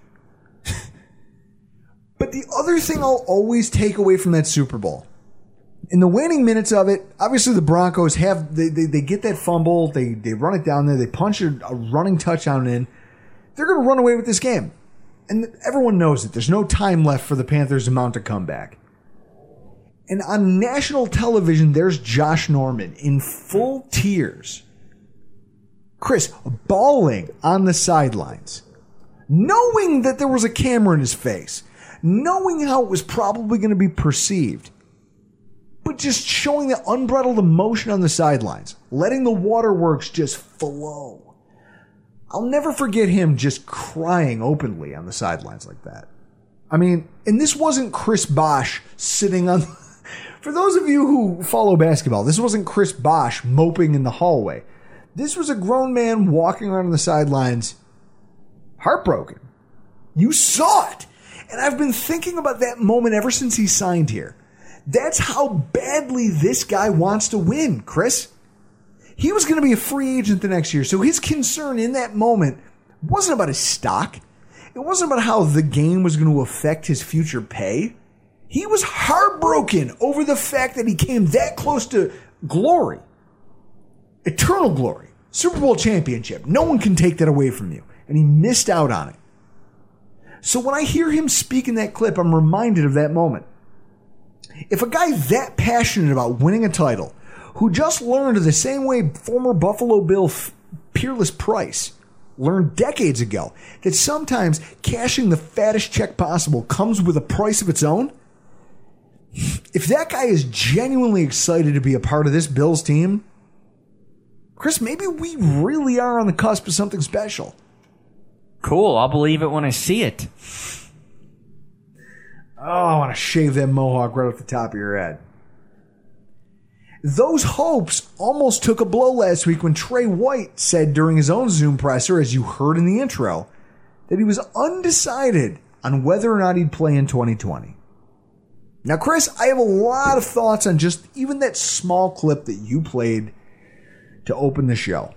But the other thing I'll always take away from that Super Bowl, in the waning minutes of it, obviously the Broncos have, they, they, they get that fumble, they, they run it down there, they punch a, a running touchdown in. They're going to run away with this game. And everyone knows it. There's no time left for the Panthers to mount a comeback. And on national television, there's Josh Norman in full tears. Chris, bawling on the sidelines, knowing that there was a camera in his face, knowing how it was probably going to be perceived, but just showing the unbridled emotion on the sidelines, letting the waterworks just flow. I'll never forget him just crying openly on the sidelines like that. I mean, and this wasn't Chris Bosh sitting on... For those of you who follow basketball, this wasn't Chris Bosh moping in the hallway. This was a grown man walking around on the sidelines, heartbroken. You saw it. And I've been thinking about that moment ever since he signed here. That's how badly this guy wants to win, Chris. He was going to be a free agent the next year, so his concern in that moment wasn't about his stock. It wasn't about how the game was going to affect his future pay. He was heartbroken over the fact that he came that close to glory. Eternal glory. Super Bowl championship. No one can take that away from you. And he missed out on it. So when I hear him speak in that clip, I'm reminded of that moment. If a guy that passionate about winning a title, who just learned the same way former Buffalo Bill F- Peerless Price learned decades ago, that sometimes cashing the fattest check possible comes with a price of its own, if that guy is genuinely excited to be a part of this Bills team, Chris, maybe we really are on the cusp of something special. Cool, I'll believe it when I see it. Oh, I want to shave that mohawk right off the top of your head. Those hopes almost took a blow last week when Trey White said during his own Zoom presser, as you heard in the intro, that he was undecided on whether or not he'd play in twenty twenty. Now, Chris, I have a lot of thoughts on just even that small clip that you played to open the show.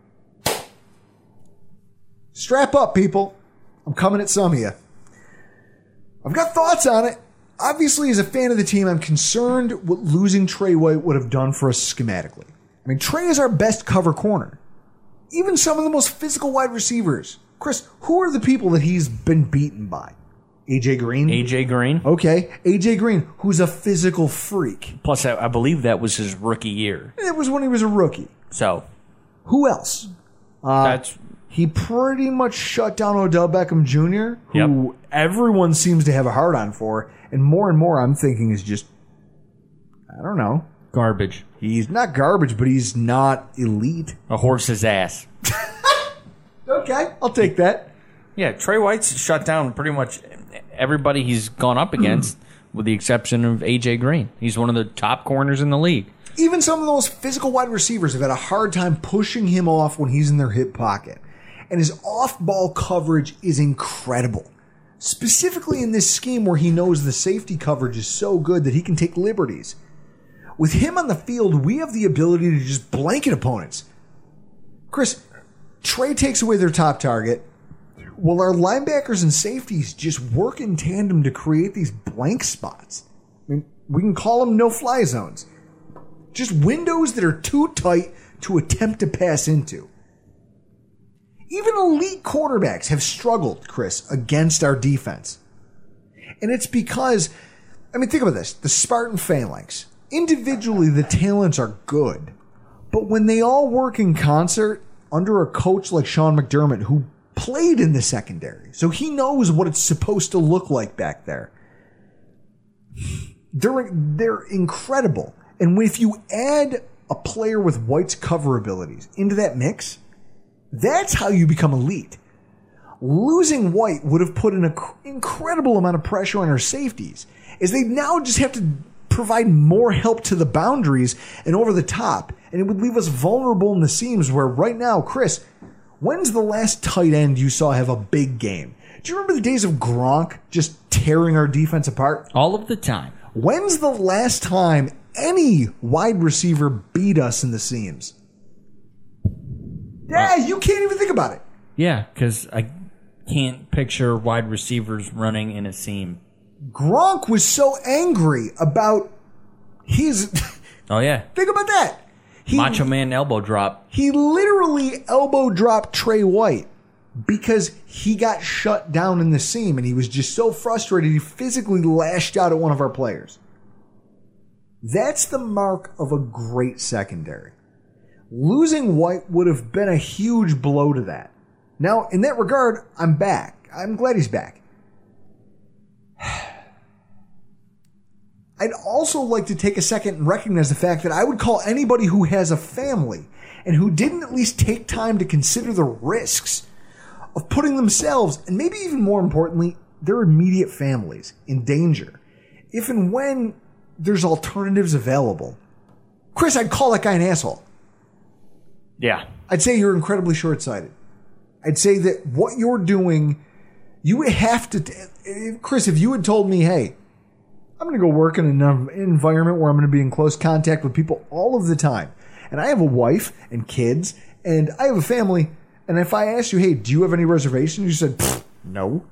Strap up, people. I'm coming at some of you. I've got thoughts on it. Obviously, as a fan of the team, I'm concerned what losing Trey White would have done for us schematically. I mean, Trey is our best cover corner. Even some of the most physical wide receivers. Chris, who are the people that he's been beaten by? A J Green? A J Green. Okay, A J Green, who's a physical freak. Plus, I, I believe that was his rookie year. It was when he was a rookie. So, who else? Uh, that's... He pretty much shut down Odell Beckham Junior, who yep. everyone seems to have a hard on for. And more and more I'm thinking is just, I don't know. Garbage. He's not garbage, but he's not elite. A horse's ass. Okay, I'll take that. Yeah, Trey White's shut down pretty much everybody he's gone up against, with the exception of A J Green. He's one of the top corners in the league. Even some of those physical wide receivers have had a hard time pushing him off when he's in their hip pocket. And his off-ball coverage is incredible. Specifically in this scheme where he knows the safety coverage is so good that he can take liberties. With him on the field, we have the ability to just blanket opponents. Chris, Trey takes away their top target, while our linebackers and safeties just work in tandem to create these blank spots. I mean, we can call them no-fly zones. Just windows that are too tight to attempt to pass into. Even elite quarterbacks have struggled, Chris, against our defense. And it's because, I mean, think about this. The Spartan Phalanx. Individually, the talents are good. But when they all work in concert under a coach like Sean McDermott, who played in the secondary, so he knows what it's supposed to look like back there, they're, they're incredible. And if you add a player with White's cover abilities into that mix, that's how you become elite. Losing White would have put an incredible amount of pressure on our safeties, as they now just have to provide more help to the boundaries and over the top, and it would leave us vulnerable in the seams where right now, Chris, when's the last tight end you saw have a big game? Do you remember the days of Gronk just tearing our defense apart? All of the time. When's the last time any wide receiver beat us in the seams? Yeah, you can't even think about it. Yeah, because I can't picture wide receivers running in a seam. Gronk was so angry about his... Oh, yeah. Think about that. He, Macho Man elbow drop. He literally elbow dropped Trey White because he got shut down in the seam, and he was just so frustrated he physically lashed out at one of our players. That's the mark of a great secondary. Losing White would have been a huge blow to that. Now, in that regard, I'm back. I'm glad he's back. I'd also like to take a second and recognize the fact that I would call anybody who has a family and who didn't at least take time to consider the risks of putting themselves, and maybe even more importantly, their immediate families, in danger. If and when there's alternatives available. Chris, I'd call that guy an asshole. Yeah. I'd say you're incredibly short-sighted. I'd say that what you're doing, you would have to... T- Chris, if you had told me, hey, I'm going to go work in an environment where I'm going to be in close contact with people all of the time, and I have a wife and kids, and I have a family, and if I asked you, hey, do you have any reservations? You said, no.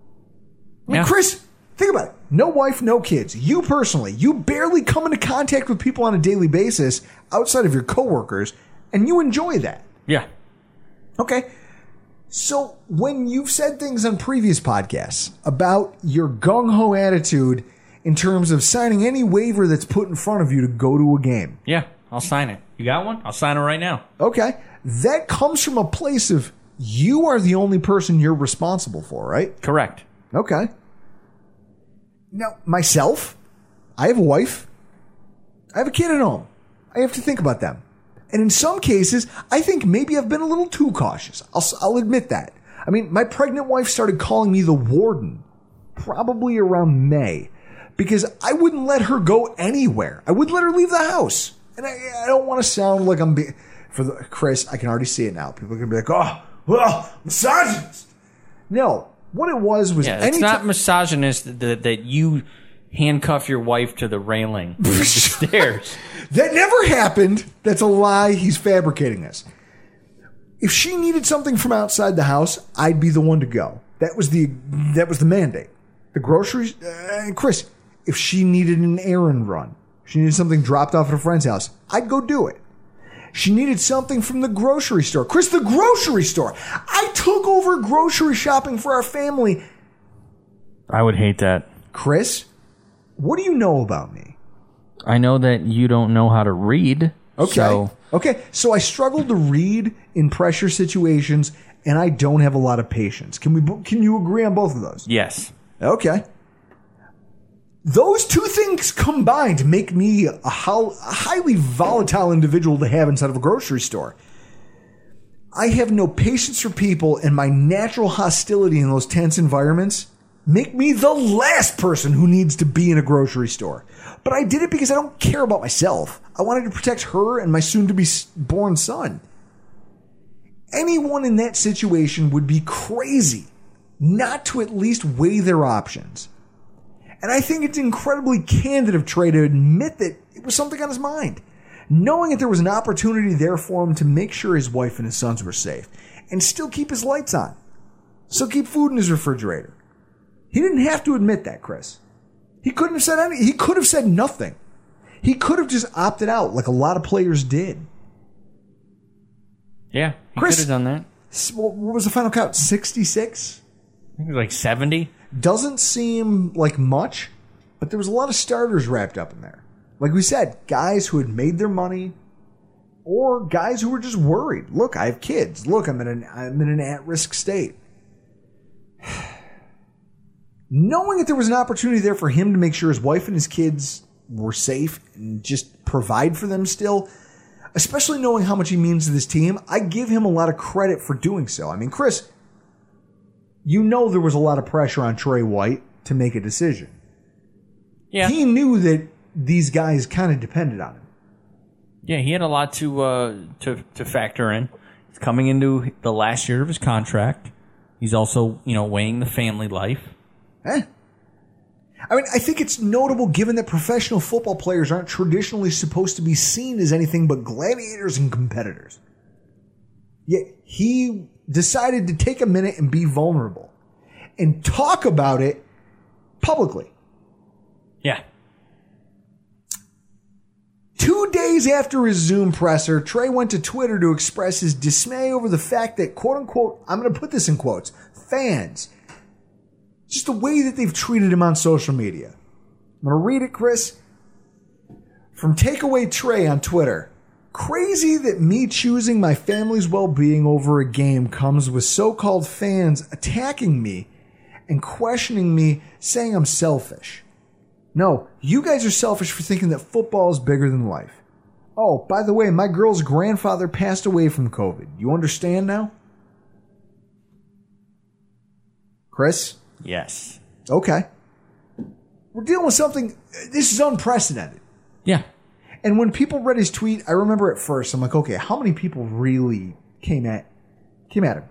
I mean, Yeah. Chris, think about it. No wife, no kids. You personally, you barely come into contact with people on a daily basis outside of your coworkers, and you enjoy that. Yeah. Okay. So when you've said things on previous podcasts about your gung-ho attitude in terms of signing any waiver that's put in front of you to go to a game. Yeah, I'll sign it. You got one? I'll sign it right now. Okay. That comes from a place of you are the only person you're responsible for, right? Correct. Okay. Now, myself, I have a wife. I have a kid at home. I have to think about them. And in some cases, I think maybe I've been a little too cautious. I'll, I'll admit that. I mean, my pregnant wife started calling me the warden probably around May because I wouldn't let her go anywhere. I wouldn't let her leave the house. And I, I don't want to sound like I'm being... For the, Chris, I can already see it now. People are going to be like, oh, well, misogynist. No. What it was was... Yeah, it's any not ti- misogynist that, that you handcuff your wife to the railing of the stairs. That never happened. That's a lie. He's fabricating this. If she needed something from outside the house, I'd be the one to go. That was the that was the mandate. The groceries, uh, Chris. If she needed an errand run, she needed something dropped off at a friend's house, I'd go do it. She needed something from the grocery store, Chris. The grocery store. I took over grocery shopping for our family. I would hate that, Chris. What do you know about me? I know that you don't know how to read. Okay. So Okay. So I struggle to read in pressure situations, and I don't have a lot of patience. Can we? Can you agree on both of those? yes. Okay. Those two things combined make me a, ho- a highly volatile individual to have inside of a grocery store. I have no patience for people, and my natural hostility in those tense environments make me the last person who needs to be in a grocery store. But I did it because I don't care about myself. I wanted to protect her and my soon-to-be-born son. Anyone in that situation would be crazy not to at least weigh their options. And I think it's incredibly candid of Trey to admit that it was something on his mind, knowing that there was an opportunity there for him to make sure his wife and his sons were safe and still keep his lights on. Still keep food in his refrigerator. He didn't have to admit that, Chris. He couldn't have said anything. He could have said nothing. He could have just opted out like a lot of players did. Yeah, he Chris- could have done that. S- What was the final count? sixty-six? I think it was like seventy. Doesn't seem like much, but there was a lot of starters wrapped up in there. Like we said, guys who had made their money, or guys who were just worried. Look, I have kids. Look, I'm in an I'm in an at-risk state. Knowing that there was an opportunity there for him to make sure his wife and his kids were safe and just provide for them still, especially knowing how much he means to this team, I give him a lot of credit for doing so. I mean, Chris, you know there was a lot of pressure on Trey White to make a decision. Yeah. He knew that these guys kind of depended on him. Yeah, he had a lot to uh, to to factor in. He's coming into the last year of his contract. He's also, you know, weighing the family life. Eh. I mean, I think it's notable given that professional football players aren't traditionally supposed to be seen as anything but gladiators and competitors. Yet he decided to take a minute and be vulnerable and talk about it publicly. Yeah. Two days after his Zoom presser, Trey went to Twitter to express his dismay over the fact that, quote unquote, I'm going to put this in quotes, fans, just the way that they've treated him on social media. I'm going to read it, Chris. From Takeaway Trey on Twitter. Crazy that me choosing my family's well-being over a game comes with so-called fans attacking me and questioning me, saying I'm selfish. No, you guys are selfish for thinking that football is bigger than life. Oh, by the way, my girl's grandfather passed away from COVID. You understand now? Chris? Yes. Okay. We're dealing with something, this is unprecedented. Yeah. And when people read his tweet, I remember at first, I'm like, okay, how many people really came at came at him?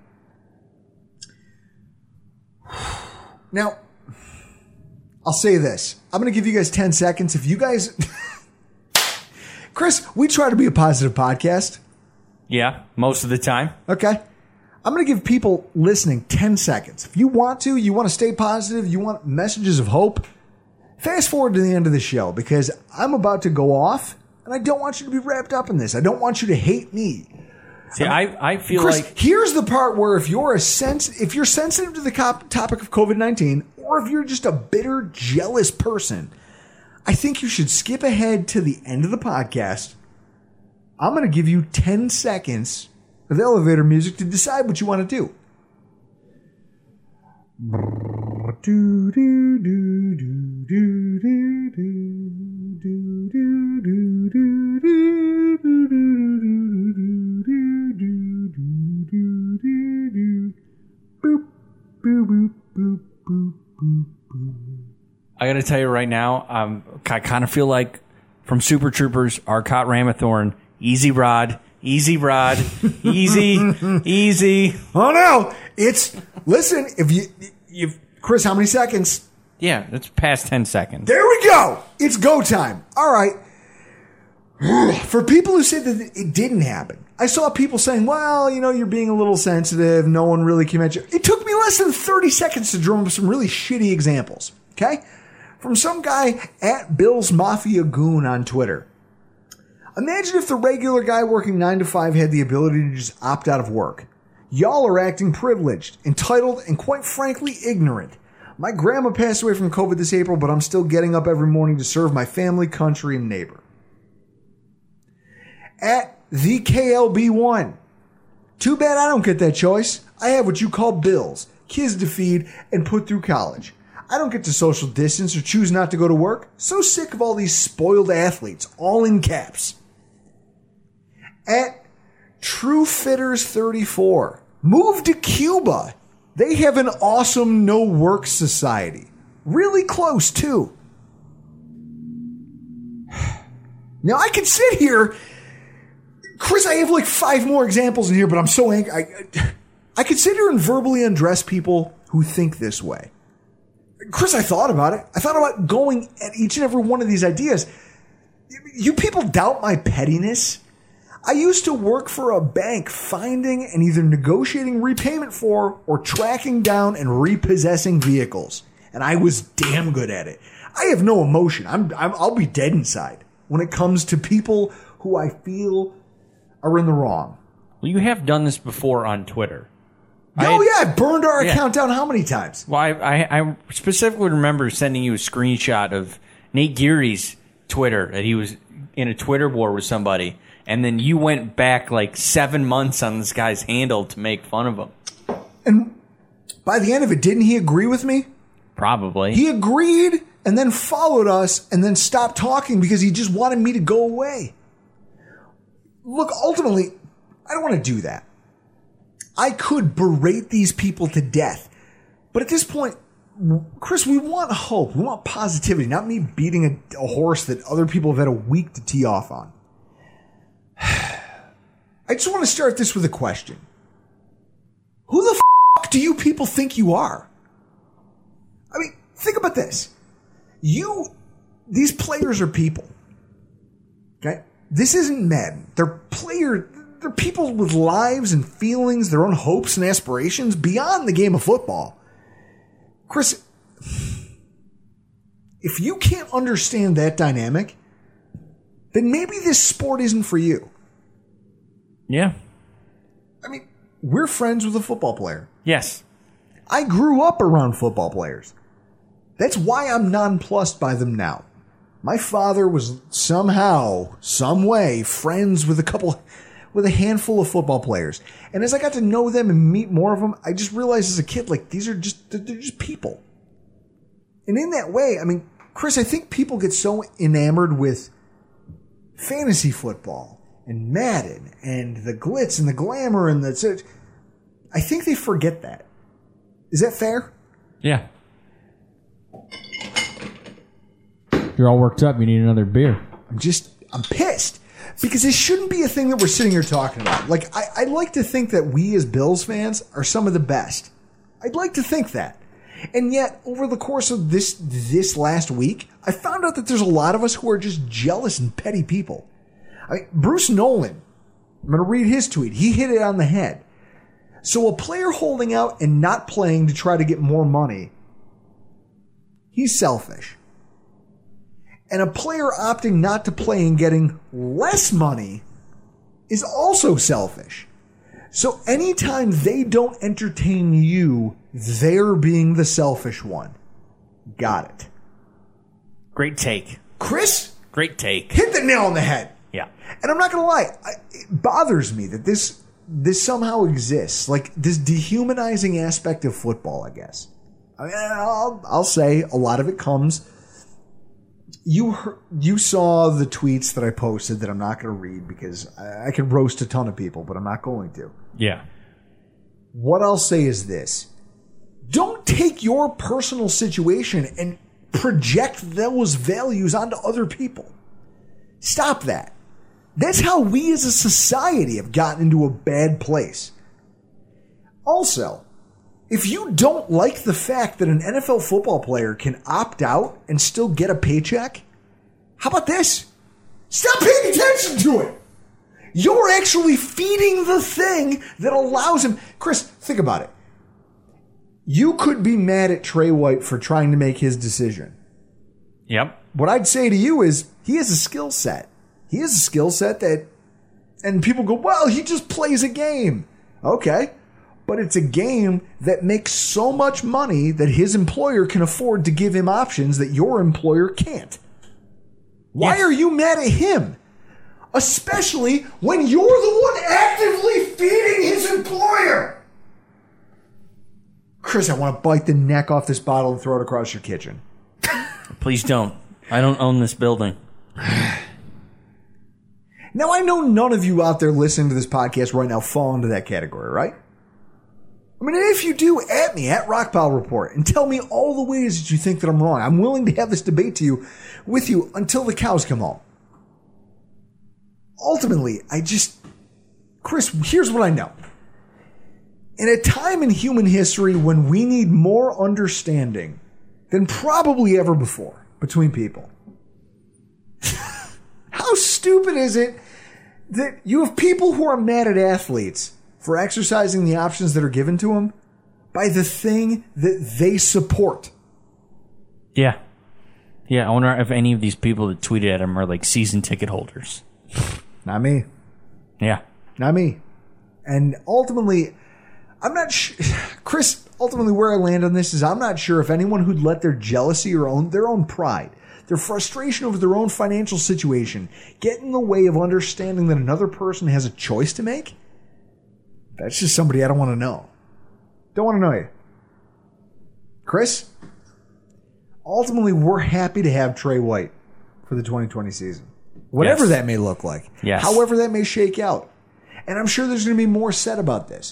Now, I'll say this. I'm going to give you guys ten seconds. If you guys... Chris, we try to be a positive podcast. Yeah, most of the time. Okay. I'm going to give people listening ten seconds. If you want to, you want to stay positive, you want messages of hope, fast forward to the end of the show because I'm about to go off and I don't want you to be wrapped up in this. I don't want you to hate me. See, I, mean, I, I feel Chris, like... Here's the part where if you're a sens- if you're sensitive to the cop- topic of COVID nineteen or if you're just a bitter, jealous person, I think you should skip ahead to the end of the podcast. I'm going to give you ten seconds of elevator music to decide what you want to do. I got to tell you right now, um, I kind of feel like from Super Troopers, Arcot Ramathorn, easy rod, easy rod, easy, easy. Oh no! It's listen. If you, you, Chris, how many seconds? Yeah, it's past ten seconds. There we go. It's go time. All right. For people who said that it didn't happen, I saw people saying, "Well, you know, you're being a little sensitive. No one really came at you." It took me less than thirty seconds to drum up some really shitty examples. Okay, from some guy at Bill's Mafia Goon on Twitter. Imagine if the regular guy working nine to five had the ability to just opt out of work. Y'all are acting privileged, entitled, and quite frankly ignorant. My grandma passed away from COVID this April, but I'm still getting up every morning to serve my family, country, and neighbor. At the K L B one. Too bad I don't get that choice. I have what you call bills, kids to feed, and put through college. I don't get to social distance or choose not to go to work. So sick of all these spoiled athletes, all in caps. At True Fitters thirty-four. Move to Cuba. They have an awesome no-work society. Really close, too. Now, I could sit here... Chris, I have like five more examples in here, but I'm so angry. I, I could sit here and verbally undress people who think this way. Chris, I thought about it. I thought about going at each and every one of these ideas. You people doubt my pettiness? I used to work for a bank finding and either negotiating repayment for or tracking down and repossessing vehicles. And I was damn good at it. I have no emotion. I'm, I'm, I'll be dead inside when it comes to people who I feel are in the wrong. Well, you have done this before on Twitter. Oh, yeah. I burned our yeah. account down how many times? Well, I, I, I specifically remember sending you a screenshot of Nate Geary's Twitter, that he was in a Twitter war with somebody. And then you went back like seven months on this guy's handle to make fun of him. And by the end of it, didn't he agree with me? Probably. He agreed, and and then followed us and then stopped talking because he just wanted me to go away. Look, ultimately, I don't want to do that. I could berate these people to death. But at this point, Chris, we want hope. We want positivity, not me beating a, a horse that other people have had a week to tee off on. I just want to start this with a question. Who the f*** do you people think you are? I mean, think about this. You, these players are people. Okay? This isn't Madden. They're player, they're people with lives and feelings, their own hopes and aspirations beyond the game of football. Chris, if you can't understand that dynamic, then maybe this sport isn't for you. Yeah. I mean, we're friends with a football player. Yes. I grew up around football players. That's why I'm nonplussed by them now. My father was somehow, some way, friends with a couple, with a handful of football players. And as I got to know them and meet more of them, I just realized as a kid, like, these are just, they're just people. And in that way, I mean, Chris, I think people get so enamored with fantasy football and Madden and the glitz and the glamour and the, I think they forget that. Is that fair? Yeah. You're all worked up. You need another beer. I'm just, I'm pissed. Because this shouldn't be a thing that we're sitting here talking about. Like, I, I'd like to think that we as Bills fans are some of the best. I'd like to think that. And yet, over the course of this this last week, I found out that there's a lot of us who are just jealous and petty people. I mean, Bruce Nolan, I'm going to read his tweet. He hit it on the head. So a player holding out and not playing to try to get more money, he's selfish. And a player opting not to play and getting less money is also selfish. So anytime they don't entertain you, they're being the selfish one. Got it. Great take. Chris? Great take. Hit the nail on the head. Yeah. And I'm not going to lie. I, it bothers me that this this somehow exists. Like this dehumanizing aspect of football, I guess. I mean, I'll, I'll say a lot of it comes... You heard, you saw the tweets that I posted that I'm not going to read because I, I can roast a ton of people, but I'm not going to. Yeah. What I'll say is this. Don't take your personal situation and project those values onto other people. Stop that. That's how we as a society have gotten into a bad place. Also, if you don't like the fact that an N F L football player can opt out and still get a paycheck, how about this? Stop paying attention to it. You're actually feeding the thing that allows him. Chris, think about it. You could be mad at Trey White for trying to make his decision. Yep. What I'd say to you is he has a skill set. He has a skill set that, and people go, well, he just plays a game. Okay. But it's a game that makes so much money that his employer can afford to give him options that your employer can't. Why yes. are you mad at him? Especially when you're the one actively feeding his employer. Chris, I want to bite the neck off this bottle and throw it across your kitchen. Please don't. I don't own this building. Now, I know none of you out there listening to this podcast right now fall into that category, right? I mean, if you do, at me, at Rockpile Report, and tell me all the ways that you think that I'm wrong. I'm willing to have this debate to you, with you until the cows come home. Ultimately, I just... Chris, here's what I know. In a time in human history when we need more understanding than probably ever before between people, how stupid is it that you have people who are mad at athletes for exercising the options that are given to them by the thing that they support? Yeah. Yeah, I wonder if any of these people that tweeted at him are like season ticket holders. Not me. Yeah. Not me. And ultimately, I'm not sure, Chris, ultimately where I land on this is I'm not sure if anyone who'd let their jealousy or own their own pride, their frustration over their own financial situation get in the way of understanding that another person has a choice to make. That's just somebody I don't want to know. Don't want to know you. Chris? ultimately, we're happy to have Trey White for the twenty twenty season. Whatever Yes. that may look like. Yes. However that may shake out. And I'm sure there's going to be more said about this.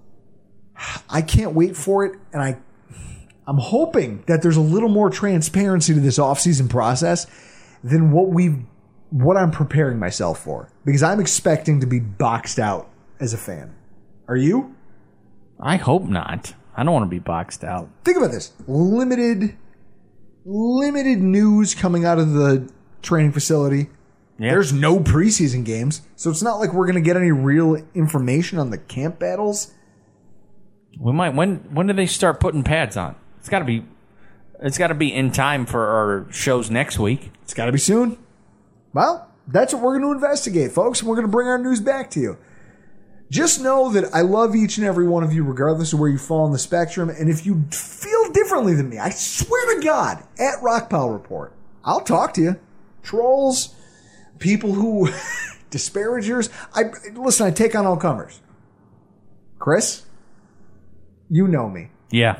I can't wait for it, and I, I'm hoping that there's a little more transparency to this offseason process than what we've, what I'm preparing myself for. Because I'm expecting to be boxed out as a fan. Are you? I hope not. I don't want to be boxed out. Think about this. Limited, limited news coming out of the training facility. Yeah. There's no preseason games, so it's not like we're going to get any real information on the camp battles. We might. When when do they start putting pads on? It's got to be. It's got to be in time for our shows next week. It's got to be soon. Well, that's what we're going to investigate, folks, and we're going to bring our news back to you. Just know that I love each and every one of you, regardless of where you fall on the spectrum. And if you feel differently than me, I swear to God, at Rockpile Report, I'll talk to you. Trolls, people who disparagers. I listen. I take on all comers. Chris, you know me. Yeah.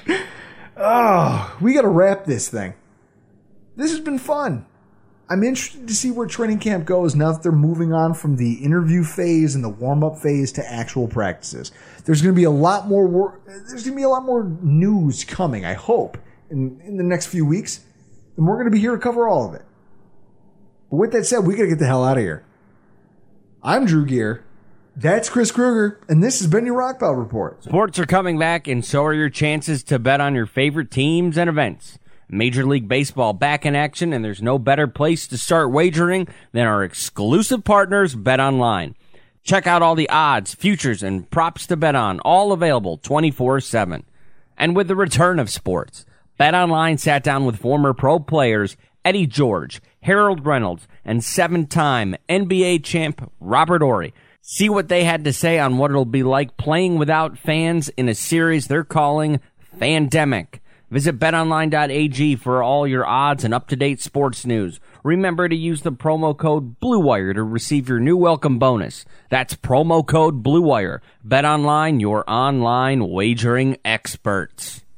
Oh, we got to wrap this thing. This has been fun. I'm interested to see where training camp goes now that they're moving on from the interview phase and the warm-up phase to actual practices. There's going to be a lot more wor- there's going to be a lot more news coming, I hope, in, in the next few weeks. And we're going to be here to cover all of it. But with that said, we got to get the hell out of here. I'm Drew Gear. That's Chris Kruger, and this has been your Rockpile Report. Sports are coming back, and so are your chances to bet on your favorite teams and events. Major League Baseball back in action, and there's no better place to start wagering than our exclusive partners, BetOnline. Check out all the odds, futures, and props to bet on, all available twenty-four seven. And with the return of sports, BetOnline sat down with former pro players Eddie George, Harold Reynolds, and seven-time N B A champ Robert Horry. See what they had to say on what it'll be like playing without fans in a series they're calling Fandemic. Visit bet online dot a g for all your odds and up-to-date sports news. Remember to use the promo code BlueWire to receive your new welcome bonus. That's promo code BlueWire. BetOnline, your online wagering experts.